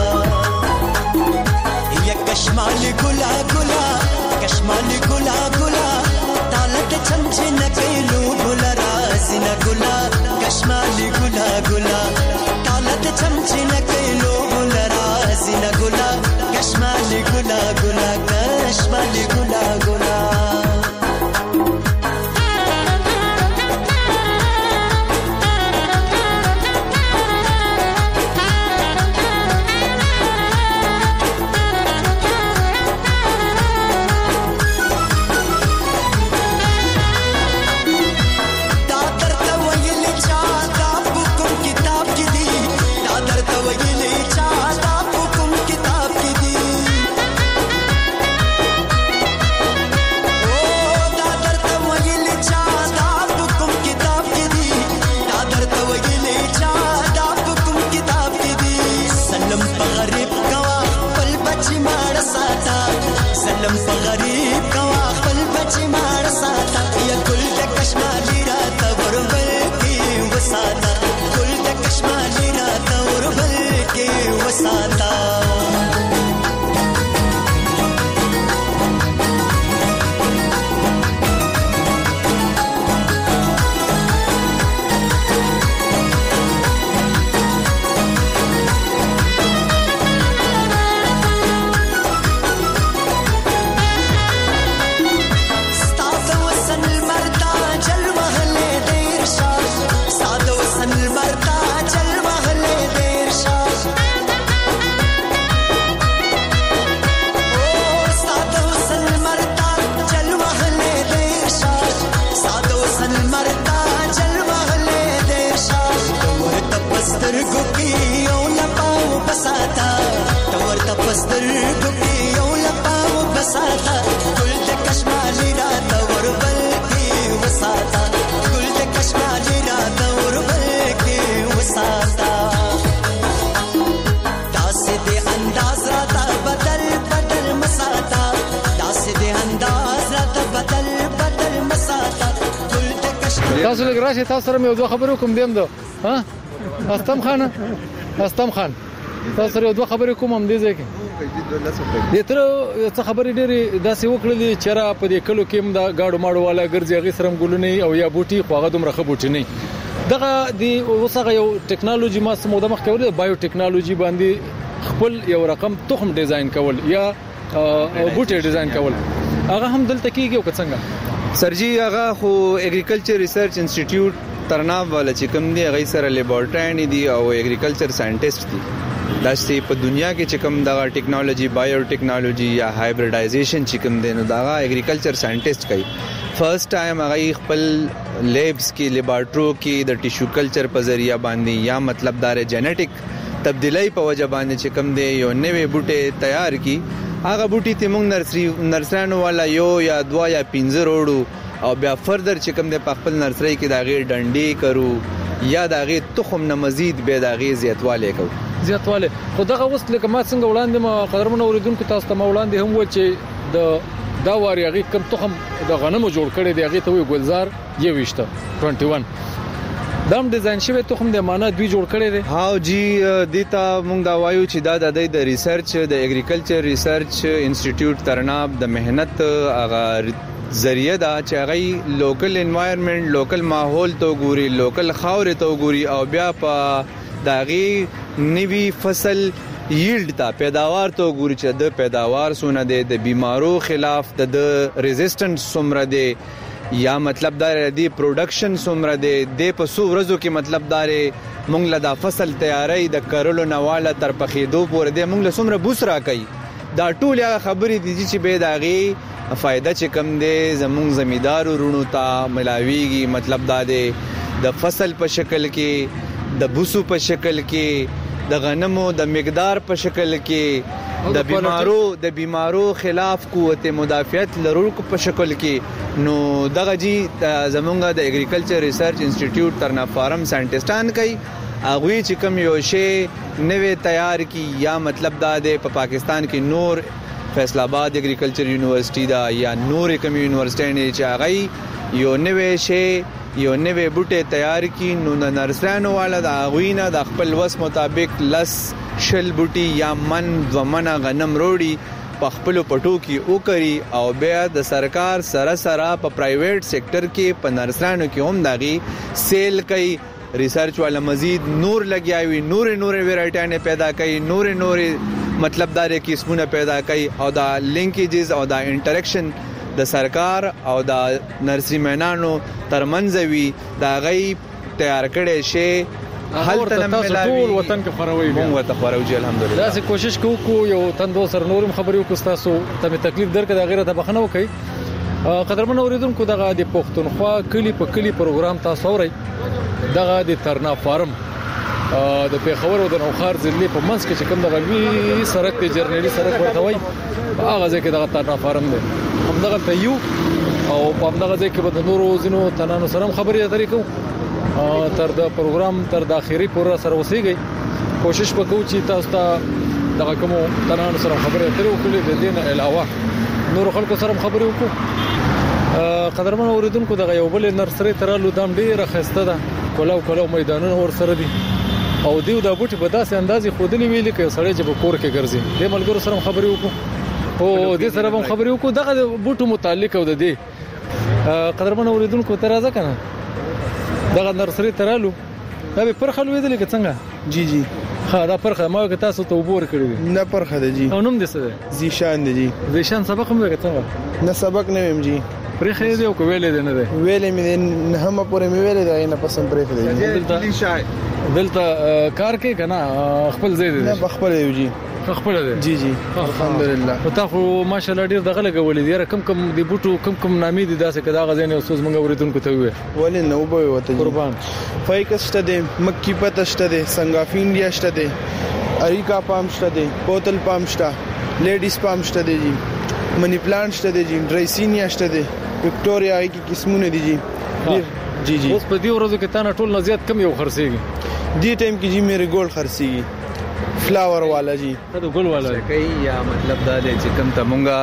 یا کشمالي ګلا ګلا کشمالي ګلا ګلا دالت چمچ نه کېلو ګلا رازي نه ګلا کشمالي ګلا ګلا دالت چمچ نه کېلو ګلا رازي نه ګلا کشمالي ګلا ګلا کشمالي ګلا ګلا تاسو لږ راشي تاسو سره مې دوه خبرې کوم دیم ده ها استم خان استم خان تاسو سره دوه خبرې کوم هم دي ځکه د تر څه خبرې ډېری داسې وکړلې چې را په دې کلو کې هم دا گاډو ماډو والا ګرځي غي سرم ګلونی او یا بوټي خواغه دومره خبوټي نه دغه دی وسغه یو ټیکنالوژي ما سموده مخ کول بایو ټیکنالوژي باندې خپل یو رقم تخم ډیزاین کول یا بوټي ډیزاین کول هغه هم دلته کیږي او څنګه سرجی هغه خو اګریکلچر ریسرچ انسټیټیوټ ترناب والا چې کوم دی هغه سره لیبارټری دی او اګریکلچر ساينټیسټ دی دا چې په دنیا کې چې کوم دا ټیکنالوژي بایو ټیکنالوژي یا هایبریډایزیشن چې کوم دی نو دا اګریکلچر ساينټیسټ کوي فرست ټایم هغه خپل لیبس کې لیبارټرو کې د ټیشو کلچر په ذریعہ باندې یا مطلب دار جینیټک تبدیلی په وجه باندې چې کوم دی یو نوې بوټي تیار کی هغه بوټي ته موږ نرسري نرسرانو والا یو یا دوا یا پنځه وروړو او بیا فردر چې کوم د خپل نرسري کې دا غیر ډنډي کرو یا دا غیر تخم نه مزید به دا غیر زیاتواله کو زیاتواله خو دغه وست لکه ما څنګه وړاندې ما قدرمن اوریدونکو تاسو ته ما وړاندې هم و چې د دا واری هغه کم تخم د غنمو جوړ کړي دی هغه ته وی ګلزار یويشته اکیس دام ډیزاین شوی تخم د معنا دوی جوړ کړي دي هاو جی دیتا مونږ دا وایو چې دا د ریسرچ د اګریکلچر ریسرچ انسټیټیوټ ترناب د مهنت هغه ذریعہ دا چې هغه لوکل انوایرنمنت لوکل ماحول ته ګوري لوکل خاور ته ګوري او بیا په داغي نوی فصل ییلډ تا پیداوار ته ګوري چې د پیداوار سونه د بیمارو خلاف د ریزिस्टेंस سمره دی یا مطلب دا دی پروډکشن سمره دی د په سو ورځو کې مطلب دار مونږ له دا فصل تیاری د کرلو نواله تر پخېدو پورې د مونږ له سمره بوسرا کوي دا ټول هغه خبرې دي چې به داغي فائدہ چې کم دی زمونږ زمیدار ورونو ته ملاويږي مطلب دا دی د فصل په شکل کې د بوسو په شکل کې د غنمو د مقدار په شکل کې د بیمارو د بیمارو خلاف قوت مدافعت لرونکو په شکل کې نو دغه جی زمونږ د اګریکلچر ریسرچ انسټیټیوټ ترنا فارم ساينټیسټان کوي اغوی چې کوم یو شی نوې تیار کی یا مطلب دا د په پاکستان کې نور فیصل آباد اګریکلچر یونیورسيټي دا یا نور کوم یونیورسيټي چې هغه یو نوې شی یو نوې بوټه تیار کی نو نرسانو والا دا غوینه د خپل وس مطابق لس شل بوټي یا من ومنه غنم روړي په خپل پټو کې وکړي او بیا د سرکار سره سره په پرایویټ سېکټر کې په نرسانو کې هم داغي سیل کوي ریسرچ والا مزید نور لګیاوي نور نور ویرایټیانه پیدا کوي نور نور مطلب دار قسمونه پیدا کوي او دا لینکیجز او دا انټریکشن د سرکار او د نرسي مینانو ترمنځ وی دا غي تیار کړي شي حل ته ملاوي ټول وطن کې خروي مونږ ته خروي جی الحمدلله دا سه کوشش کوو کو یو تن دو سر نورم خبرو کو تاسو ته تکلیف درکې د غیرت بخنه وکي قدرمن اوریدونکو دغه د پښتونخوا کلی په کلی پروګرام تاسو اوري دغه د ترنا فارم د پیښور او د نوخار ضلع په منځ کې چې کوم د غلوي سړک ته جرنیلی سړک ورته وای هغه ځکه دغه ترنا فارم دی هم دغه ته یو او په دغه ځکه به د نورو زینو تنانو سره خبرې اترې کوو تر د پروګرام تر د اخیری پورې سره وسیږي کوشش وکړو چې تاسو ته دغه کوم تنانو سره خبرې اترې وکړو د دین علاوه نور خلکو سره خبرې وکړو قدرمن اوریدونکو دغه یو بل نرسري ترالو دام ډیره خسته ده کولو کولو میدانونه ور سره دي او دیو د بوټي په داسې اندازې خودلی ویل کې سړی چې په کور کې ګرځي د ملګرو سره خبرې وکړو او د سره هم خبرې وکړو دغه بوټو متعلق او د دې قدرمن اوریدونکو ترازه کنه دغه نرسري ترالو دا به پرخه لویدل کې څنګه جی جی ها دا پرخه ما که تاسو ته وبور کړی نه پرخه ده جی او نوم دې څه ده زیشان دی جی زیشان سبق هم وکړ څنګه نه سبق نه ویم جی پرخه دې او کویلې دې نه ده ویلې مې نه هم پورې مې ویلې دا نه پسند پرخه دی دلته کار کې کنه خپل زید نه بخپل یو جی خپل دی جی جی الحمدلله او تاسو ماشاءالله ډیر دغه لګولې دی کم کم دی بوټو کم کم نامې دي داسې کدا غزنه اوسوس مونږ اوریدونکو ته وي ولې نو به وته قربان فایکس شته دی مکی پته شته دی سنگ اف انډیا شته دی اریکا پام شته دی بوتل پام شته لیډیز پام شته دی جی منی پلانټ شته دی جی ډرایسینیا شته دی وکټوريا کی قسمونه دي جی جی جی اوس په دې ورځو کې تاسو ټول نزيات کم یو خرڅيږي دې ټیم کې جی میری ګولډ خرڅيږي فلاور والا جی ته ګل والا لشکای یا مطلب دا دی چې کوم ته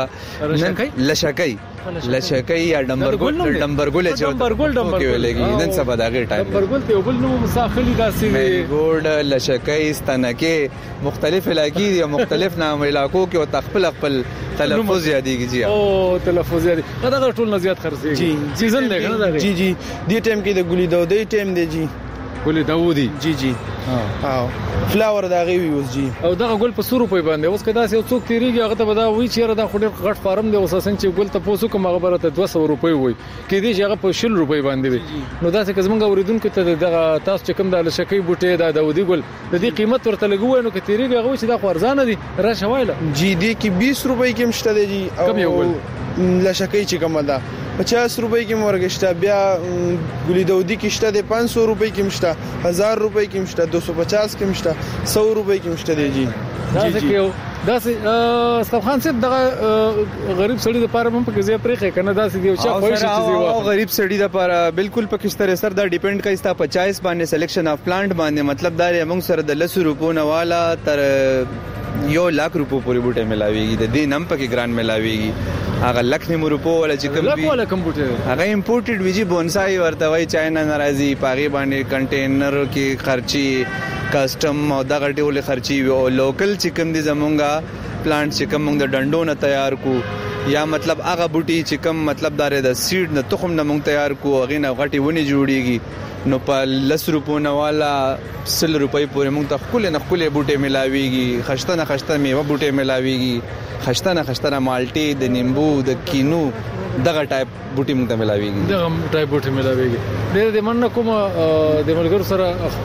مونږه لشکای لشکای یا ډمبر ګل ډمبر ګل چې ډمبر ګل ډمبر کې ولګي نن سبا دا غي ټایم ډمبر ګل ته بل نو مساخلی داسې دی ګول لشکای استنکه مختلف علاقې دي مختلف نام علاقو کې او تخپل خپل تلفظ یادېږي جی او تلفظ یادې دا ټول نزيات خرڅيږي جی سیزن دی کنه دا جی جی دې ټیم کې د ګولې دودي ټیم دی جی ګولې داودي جی جی ها فلاور دا غوي اوس جی او دغه ګل په سورو په باندې اوس کدا سه څوک تیریږي هغه ته ودا وی چیرې دا خډر غټ فارم دی اوس اساسا چې ګل ته پوسو کوم خبره ته دوه سوه روپۍ وای کې دې هغه په شل روپۍ باندې وي نو دا څه کزمنګ اوریدونکو ته دغه تاسو چې کوم د لشکې بوټي دا داودي ګل د دې قیمت ورته لګوي نو کې تیریږي هغه چې دا خورزانه دي را شوایله جی دې کې بیس روپۍ کې مشته دی جی کم یو ګل لشکې چې کومه ده پچاس روپۍ کې مورګشته بیا ګلی دودی کې شته د پانچ سو روپۍ کې مشته هزار روپۍ کې مشته دو سو پچاس کې مشته سو روپۍ کې مشته دی جی دا څه دا څه استخوان صاحب دغه غریب سړي د پاره هم په کې زی پرې کنه دا څه دی چې خو شي چې او غریب سړي د پاره بالکل په کستر سر دا ډیپند کوي ستا پچاس باندې سلیکشن اف پلانټ باندې مطلب دا موږ سره د لس روپو نه والا تر یو لاک روپو پورې بوټه ملاويږي د دې نم پکې ګران ملاويږي هغه لک نیمو روپو ولا چې کوم وی ولا کمپیوټر هغه امپورټډ ویجی بونسای ورته وای چاینا ناراضي پاغي باندې کنټینر کې خرچي کسٹم او دغه ټول خرچي او لوکل چې کوم دي زمونږه پلانټ چې کوم موږ د ډنډو نه تیار کو یا مطلب هغه بوټي چې کوم مطلب دار د سیډ نه تخم نه موږ تیار کو هغه نه غټي ونی جوړيږي نو په لس روپو نه والا سل روپۍ پورې موږ ته خپل نه خپل بوټي ملاويږي خشتنه خشته میوه بوټي ملاويږي خشتنه خشتنه مالټي د نیمبو د کینو دغه ټایپ بوټي موږ ته ملاويږي دغه ټایپ بوټي ملاويږي ډېر د من کوم د ملګرو سره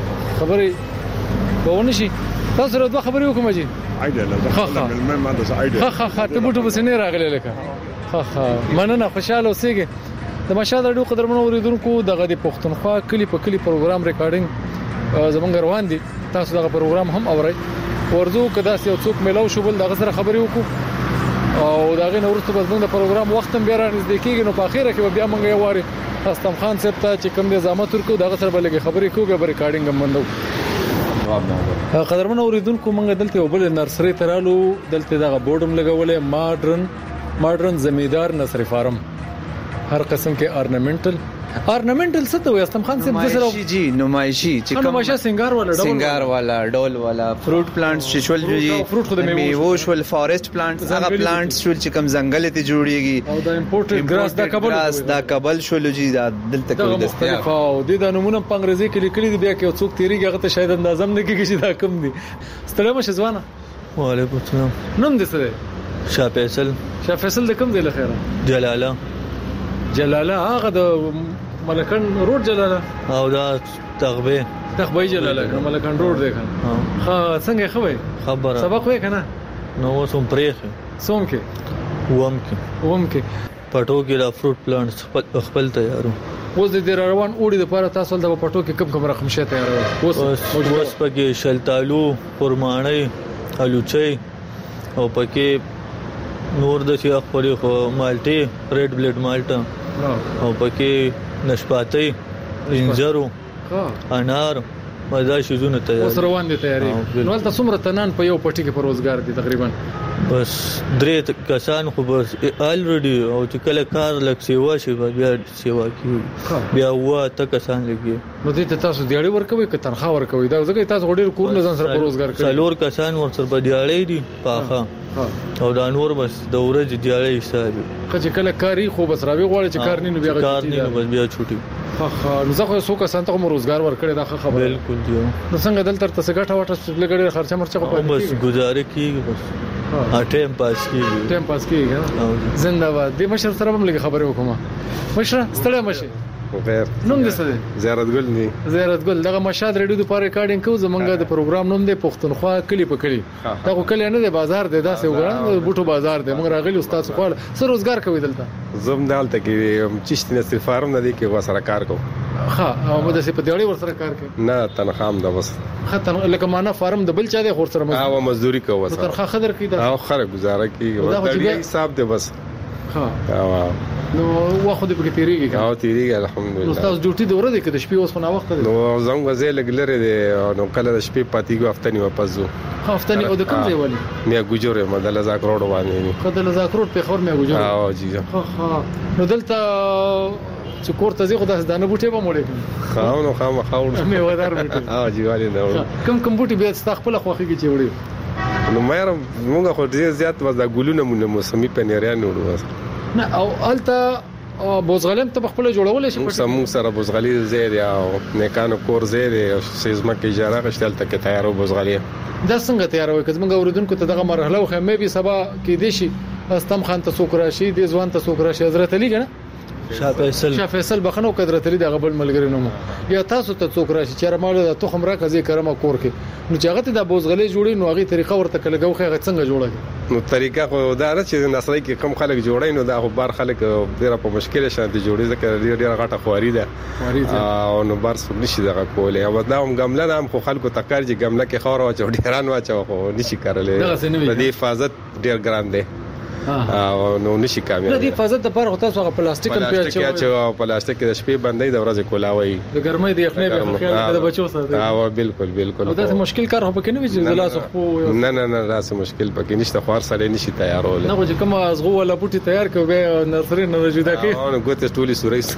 خبرې بونه شي تاسو سره دوه خبرې وکم جی عادي لا خا ما ده عادي خا خا ته بوټو بس نه راغلی لکه خا خا مننه خوشاله اوسېږي د مشاله ډو قدرمنو اوریدونکو دغه د پښتونخوا کلی په کلی پروګرام ریکارډینګ زمونږ روان دي تاسو دغه پروګرام هم اورئ ورزو کدا سه څوک ملاو شو بل دغه سره خبرې وکړو او دغه نورسته بس موږ د پروګرام وخت هم بیا راځي کېږي نو په اخیره کې بیا موږ یو واري استم خان صاحب ته چې کوم د زامت ورکو دغه سره بلګي خبرې کوو به ریکارډینګ هم مندو جواب نه وکړ. قدرمن اوریدونکو موږ دلته یو بل نرسري ترالو دلته دغه بورډم لګولې ماډرن ماډرن زمیدار نرسري فارم هر قسم کې ornamental ornamental څه ته وي استم خان صاحب نمایشي جی نمایشي چې کوم نمایشي سنگار والا ډول سنگار والا ډول والا فروټ پلانټس چې شول جی میوه شول فارست پلانټس هغه پلانټس شول چې کوم ځنګل ته جوړیږي او د امپورټډ ګراس دا کابل ګراس دا کابل شول جی دا دلته کول دستیاب او د دې نمونه په انګریزي کې لیکلي دي بیا کې څوک تیریږي هغه ته شاید اندازم نه کیږي چې دا کم دي. ستړي مشه ځوانه وعلیکم السلام. نوم دې څه دی؟ شاه فیصل. شاه فیصل د کوم ځای له خیره؟ جلاله. جلاله هغه د ملکن روډ جلاله او دا تغبه تغبه جلاله ملکن روډ دی کنه. ها څنګه خوي خبره سبق وې کنه نو وسوم پرېخه سوم کې ووم کې ووم کې پټو کې دا فروټ پلانټس خپل تیارو. اوس د روان اوړي د پاره تاسو د پټو کې کم کم رقم شته تیارو. اوس اوس پکې شلتالو خرمانه الوچي او پکې نور د شي خپل خو مالټي ریډ بلډ مالټا او پکې نشپاتي انجرو انار مزه شزونه تیار اوس روان دي تیاری. نو تاسو څومره تنان په یو پټي کې په روزګار دي تقریبا؟ بس درې کسان خو بس الریډي او چې کله کار لک سیوا شي بیا سیوا کیږي بیا وا ته کسان لګي. نو دې تاسو دیاړي ورکوي که تنخواه ورکوي؟ دا ځکه تاسو ډېر کور نه ځان سره په روزګار کوي. څلور کسان ور سره دیاړي دي پاخه او دا نور بس د ورځ دیاړي حساب. که کله کاری خو بس راوي غواړي چې کار نه نو بیا کار نه بس بیا چھوټي. ها نو زه خو څوک سانته کوم روزګار ورکړی دا خبره بالکل دی. نو څنګه دلته تاسو ګټه واټه لګړې خرچه مرچه کو پاتې بس گزارې کیږي بس ا ټیم پاس کیږي ټیم پاس کیږي. زنده باد. د مشر سره هم لګي خبره وکم. مشر ستړی مشه غیر نوم دې څه دی؟ زیارت ګل دی. زیارت ګل دغه مشاد ریډیو د پاره ریکارډینګ کوو زمونږ د پروګرام نوم دی پښتونخوا کلی په کلی. دا خو کلی نه دی بازار دی داسې وګورئ بوټو بازار دی. موږ راغلی استاد خو سره روزګار کوي دلته. زم دالته کې چشتي نسل فارم نه دی کې وسره کار کوم. ها او مده سي په دیوړي ور سره کار کوي؟ نه تنخام ده بس. خاطر لکه معنا فارم د بل چا دی خور سره او مزدوري کوي وسره. تنخواه خدر کی دا. او خره گزاره کیږي. دا د حساب دی بس. ها او نو واخو دې په تیریږي او تیریږي الحمدلله. نو تاسو ډیوټي د ورځې کې د شپې اوس نه وخت دی؟ نو زنګ وځي لګلره دی نو کله د شپې پاتې ګو هفتنی واپس زو. هفتنی او د کوم ځای ولې؟ میا ګجوره مدل زاک روډ باندې. خدل زاک روډ په خور میا ګجوره. او جی ها ها نو دلته چې کور ته ځي خو د دانه بوټي به موړې. خاو نو خام خاو مې ودار بوټي. او جی والي نو کم کم بوټي به تاسو خپل خوخي کې چوړي. نو مې موږ خو ډیر زیات وځه ګلونه مونږ موسمي پنيريان وړو. نه او الته بوزغلم ته خپل جوړول شي. موږ سره بوزغلي زید او نیکانو کور زید او سیزما کې اجاره غشتل ته کې تیارو بوزغلي. دا څنګه تیاروي که موږ اوریدونکو ته دغه مرحله خو مې به سبا کې دي شي استم خان ته څوک راشي د ځوان ته څوک راشي حضرت علي کنه شاه فیصل شاه فیصل بخنو قدرت علي د غبل ملګری نومو یا تاسو ته څوک راشي چې مال د تخم را کزي کرمه کور کې نو چې هغه ته د بوزغلي جوړي نو هغه طریقه ورته کلګو خو هغه څنګه جوړه نو طریقه خو دا نه چې نسلي کې کم خلک جوړي نو دا خو بار خلک ډیره په مشکل شانتي جوړي ځکه ډیره ډیره غټه خواري ده او نو بار څه نشي دغه کولای او دا هم ګمله هم خو خلکو تکار چې ګمله کې خور او ډیران واچو خو نشي کارلې د حفاظت ډیر ګران دی او نو نشي کامیاب. د حفاظت لپاره تاسو هغه پلاستیک هم پیاچو چې او پلاستیک د شپې باندې د ورځې کولاوي د ګرمۍ د یخنۍ په خیال د بچو سره او بالکل بالکل دا مشکل کار هو پکې نه وي چې لاس خو نه نه نه راس مشکل پکې نشته خو سره نشي تیارول نه چې کوم ازغو ولا پټي تیار کوي نرسري نه جوړه کوي او ګوتې ټولي سورې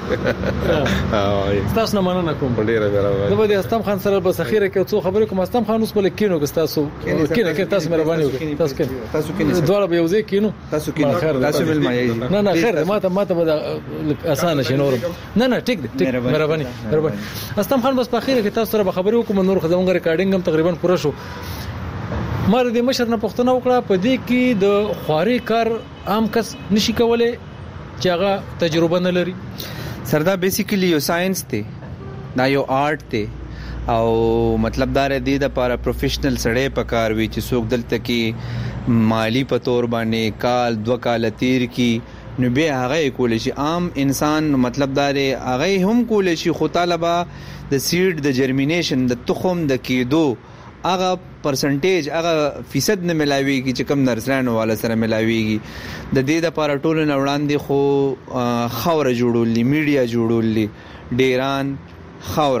سره او تاسو نه مننه کوم ډیره ډیره زه به استم خان سره به سخیره کې څو خبرې کوم استم خان اوس بل کینو که تاسو کینه کې تاسو مهرباني وکړئ تاسو کې تاسو کې دوړ به یوځای کینو تاسو کې تاسو مل مایي نه نه خیر ما ته ما ته اسانه شي نور نه نه ټیک ټیک مهرباني مهرباني استم خان بس په اخیره کې تاسو سره خبرې وکم نور خدمت ریکارډینګ هم تقریبا پوره شو مار دې مشر نه پښتنه وکړه په دې کې د خواري کار عام کس نشي کولای چې هغه تجربه نه لري سردا بیسیکلی یو ساينس ته دا یو آرټ ته او مطلب دا ردی د لپاره پروفیشنل سړی په کار وی چې څوک دلته کې مالی په تور باندې کال دو کال تیر کی نو به هغه کول شي عام انسان مطلب دا هغه هم کول شي خو طالبہ د سیډ د جرمینیشن د تخم د کېدو هغه پرسنټیج هغه فیصد نه ملاويږي چې کم نرسرانو والا سره ملاويږي د دې د لپاره ټولو نه وړاندې خو خوره جوړولې میډیا جوړولې ډیران خوره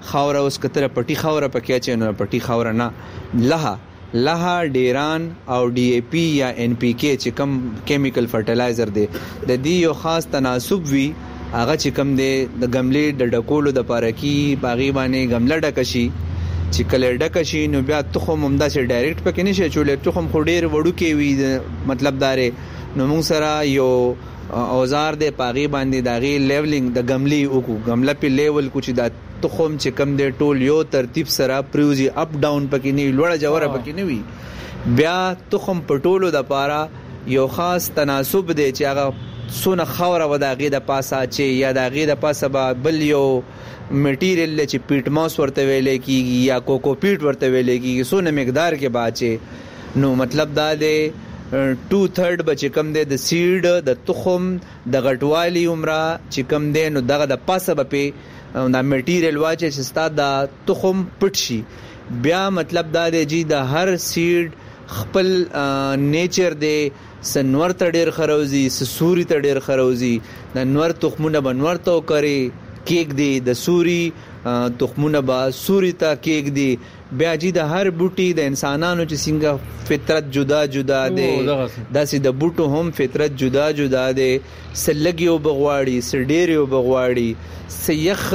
خاور اوس کتره پټي خاور پکې چې نو پټي خاور نه لها لها ډیران او ډي اي پي یا ان پي کې چې کم کیمیکل فرټیلایزر دی د دې یو خاص تناسب وي هغه چې کم دی د غملې د ډکولو د پاره کې باغی باندې غمله ډکشي چې کله ډکشي نو بیا تخم همدا چې ډایرکټ پکې نشي چولې تخم خو ډیر وړو کې وي مطلب دارې نو موږ سره یو اوزار دی پاغي باندې داغي لیولینګ د غملې وکړو غمله په لیول کو چې د تخم چې کم دی ټول یو ترتیب سره پریوزي اپ ډاون پکې نه لوړه جوړه پکې نه وي بیا تخم پټولو د پاره یو خاص تناسب دی چې هغه سونه خوره وداغي د پاسه چې یا داغي د پاسه به بل یو میټیریل چې پیټ ماس ورته ویلې کیږي یا کوکو پیټ ورته ویلې کیږي سونه مقدار کې باچې نو مطلب دا دی ټو تھرد بچ کم دی د سیډ د تخم د غټوالي عمره چې کم دی نو دغه د پاسه به دا میټیریل واچي چې ستاسو د تخم پټ شي بیا مطلب دا دی چې د هر سیډ خپل نیچر دی سنور ته ډیر خروزي سوري ته ډیر خروزي د نور تخمونه بنور ته کوي کېک دی د سوري تخمونه با سوري ته کېک دی بیا چې د هر بوټي د انسانانو چې څنګه فطرت جدا جدا دی داسې د بوټو هم فطرت جدا جدا دی سلګيو بغواړي سډيريو بغواړي سيخ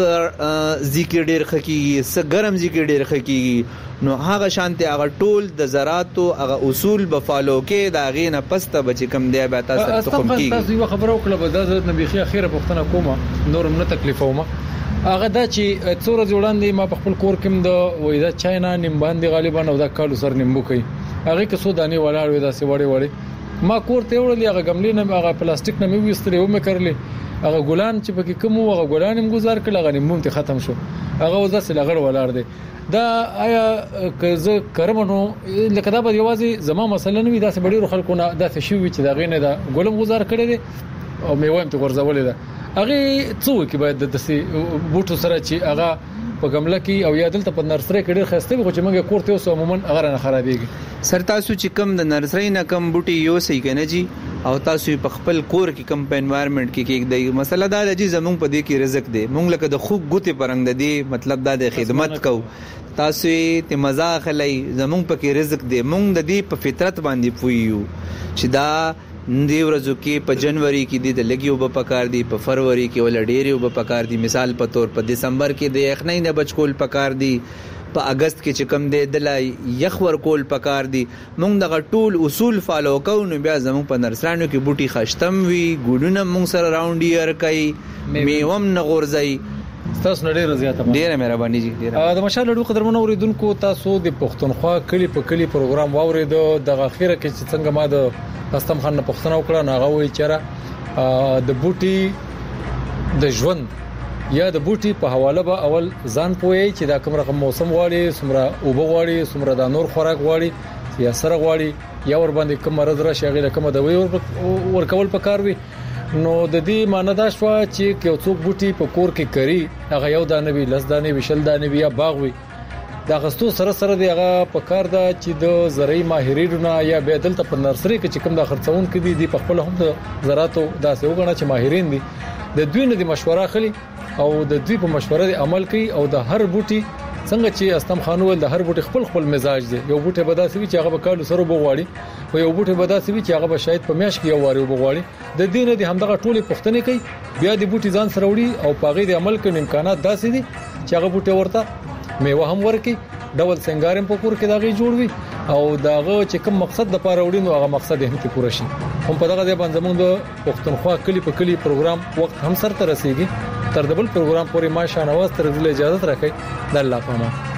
ذکر ډیر خکېږي س ګرم ذکر ډیر خکېږي نو هغه شانته هغه ټول د زراعتو هغه اصول به فالو کې دا غینه پسته بچ کم دی بیا تاسو تخم کیږي تاسو یو خبرو کړه به د نبی خي اخیره پښتنه کومه نورم نه تکلیف ومه هغه دا چې څوره جوړاندې ما په خپل کور کې د وېدا چاینا نیم باندې غالبا او دا کالو سر نیمبو کوي هغه کې سو دانی ولاړ وې دا سی وړي وړي ما کور ته وړلې هغه غملې نه هغه پلاستیک نه مې وسترې و مې کړلې هغه ګلان چې پکې کوم هغه ګلان هم گزار کړل هغه نیمبو ته ختم شو هغه وځه سره غړ ولاړ دی دا آیا که کرمنو لکه دا به یوازې زما مسله نه وي دا سه ډیرو خلکو نه دا څه شي چې دا غینه دا ګلم گزار کړی دی او میوه هم ته ورزولې ده هغه څو کې باید د دسي بوټو سره چې هغه په غمله کې او یا دلته په نرسري کې ډېر خسته وي چې موږ کور ته اوس عموما هغه نه خرابېږي سر تاسو چې کم د نرسري نه کم بوټي یو صحیح کنه جی او تاسو په خپل کور کې کم په انوایرنمنت کې کې د مسله دا دی زمونږ په دې کې رزق دی مونږ لکه د خوګ ګوتې پرنګ دی مطلب دا د خدمت کو تاسو ته مزه خلای زمونږ په کې رزق دی مونږ د دې په فطرت باندې پویو چې دا دی ورځو کې په جنوري کې د لګیو په پکار دی په فروری کې ول ډیریو په پکار دی مثال په تور په دسمبر کې د یخنۍ نه بچ کول پکار دی په اگست کې چې کم دی د یخ ور کول پکار دی مونږ د ټول اصول فالو کوو نو بیا زموږ په نرسرانو کې بوټي خشتم وی ګډونه مونږ سره راوند یې ور کوي میوم نه غورځي تاسو نه ډیره زیاته ډیره مهرباني جی ډیره د مشال لړو قدرمنو اوریدونکو تاسو د پښتونخوا کلی په کلی پروګرام واورید د اخیره کې چې څنګه ما د قسم خان پښتنه وکړه ناغه وی چیرې د بوټي د ژوند یا د بوټي په حواله به اول ځان پوي چې دا کوم رقم موسم غواړي سمره او بغواړي سمره د نور خوراک غواړي یا سره غواړي یا ور باندې کوم مرز را شغله کوم د وی ور کول پکار وي نو د دې معنی دا شو چې یو څوک بوټي په کور کې کوي هغه یو دانه وی لس دانه وی شل دانه وی یا باغ وی دا غستو سره سره دی هغه په کار دا چې د زرعي ماهرینو یا به دلته په نرسري کې چې کوم د خرڅون کې دي د خپل هم د زراعتو داسې وګڼه چې ماهرین دي د دوی نه د مشوره خلی او د دوی په مشوره عمل کوي او د هر بوټي څنګه چې استم خانول د هر بوټي خپل خپل مزاج دی یو بوټي بداسي چې هغه به کالو سره بغواړي او یو بوټي بداسي چې هغه به شاید په میاش کې یو واره بغواړي د دینه د همدغه ټولي پښتنې کوي بیا د بوټي ځان سره وړي او پاغي د عمل کوي امکانات داسې دي چې هغه بوټي ورته میوه هم ورکي ډول سنگارم په کور کې داغي جوړ وي او داغه چې کوم مقصد د پاره وړي نو هغه مقصد هم کې پوره شي هم په دغه ځای باندې زموږ د پښتونخوا کلی په کلی پروګرام وخت هم سره ترسيږي تر دبل پروګرام پورې ما شانواز تر دې اجازه راکړي د الله پامان